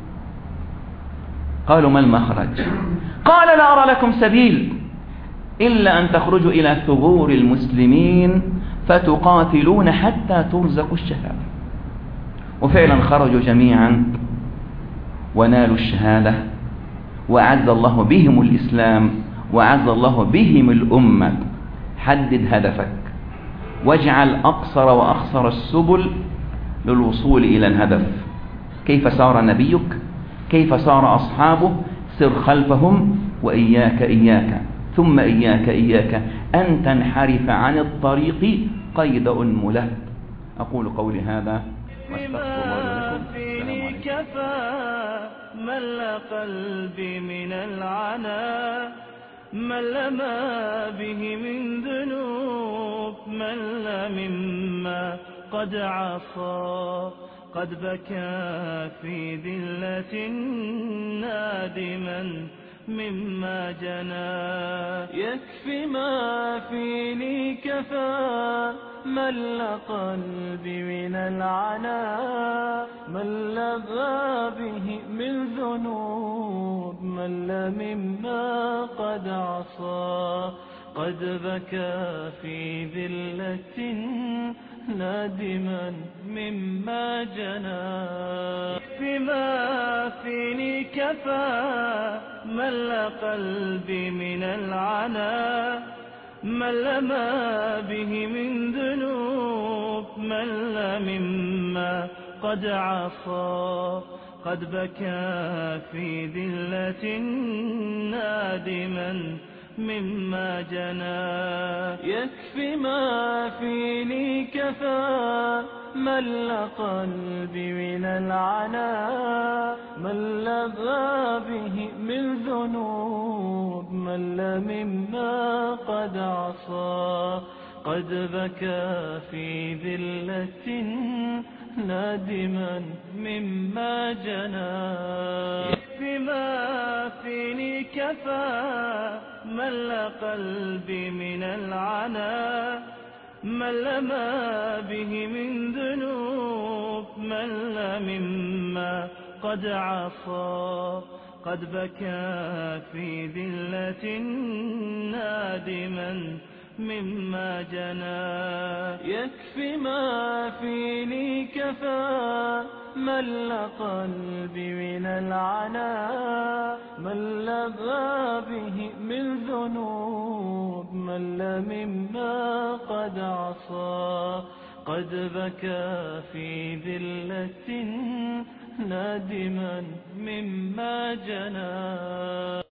قالوا: ما المخرج؟ قال: لا أرى لكم سبيل إلا أن تخرجوا إلى ثغور المسلمين فتقاتلون حتى ترزقوا الشهادة. وفعلا خرجوا جميعا ونالوا الشهادة، وأعز الله بهم الإسلام، وأعز الله بهم الأمة. حدد هدفك، واجعل أقصر وأخصر السبل للوصول إلى الهدف. كيف سار نبيك؟ كيف سار أصحابه؟ سر خلفهم، وإياك إياك ثم إياك إياك أن تنحرف عن الطريق قيد أنملة. أقول قولي هذا واستغفر الله لكم. كفى مل قلبي من العنى، مل ما به من ذنوب، مل مما قد عصى، قد بكى في ذلة نادما مما جنى. يكفي ما فيني كفى، مل قلبي من العنى، مل ما به من ذنوب، مل مما قد عصى، قد بكى في ذلة نادما مما جنى. بما فيني كفى، مل قلبي من العنى، مل ما به من ذنوب، مل مما قد عصى، قد بكى في ذلة نادما مما جنى. يكفي ما فيني كفى، مل قلبي من العنى، مل ما به من ذنوب، مل مما قد عصى، قد بكى في ذلة نادما مما جنى. يكفي ما فيني كفى، مل قلبي من العنى، مل ما به من ذنوب، مل مما قد عصى، قد بكى في ذلة نادما مما جنى. يكفي ما فيني كفى، مل قلبي من العنى، مل ما به من ذنوب، مل مما قد عصى، قد بكى في ذلة نادما مما جنى.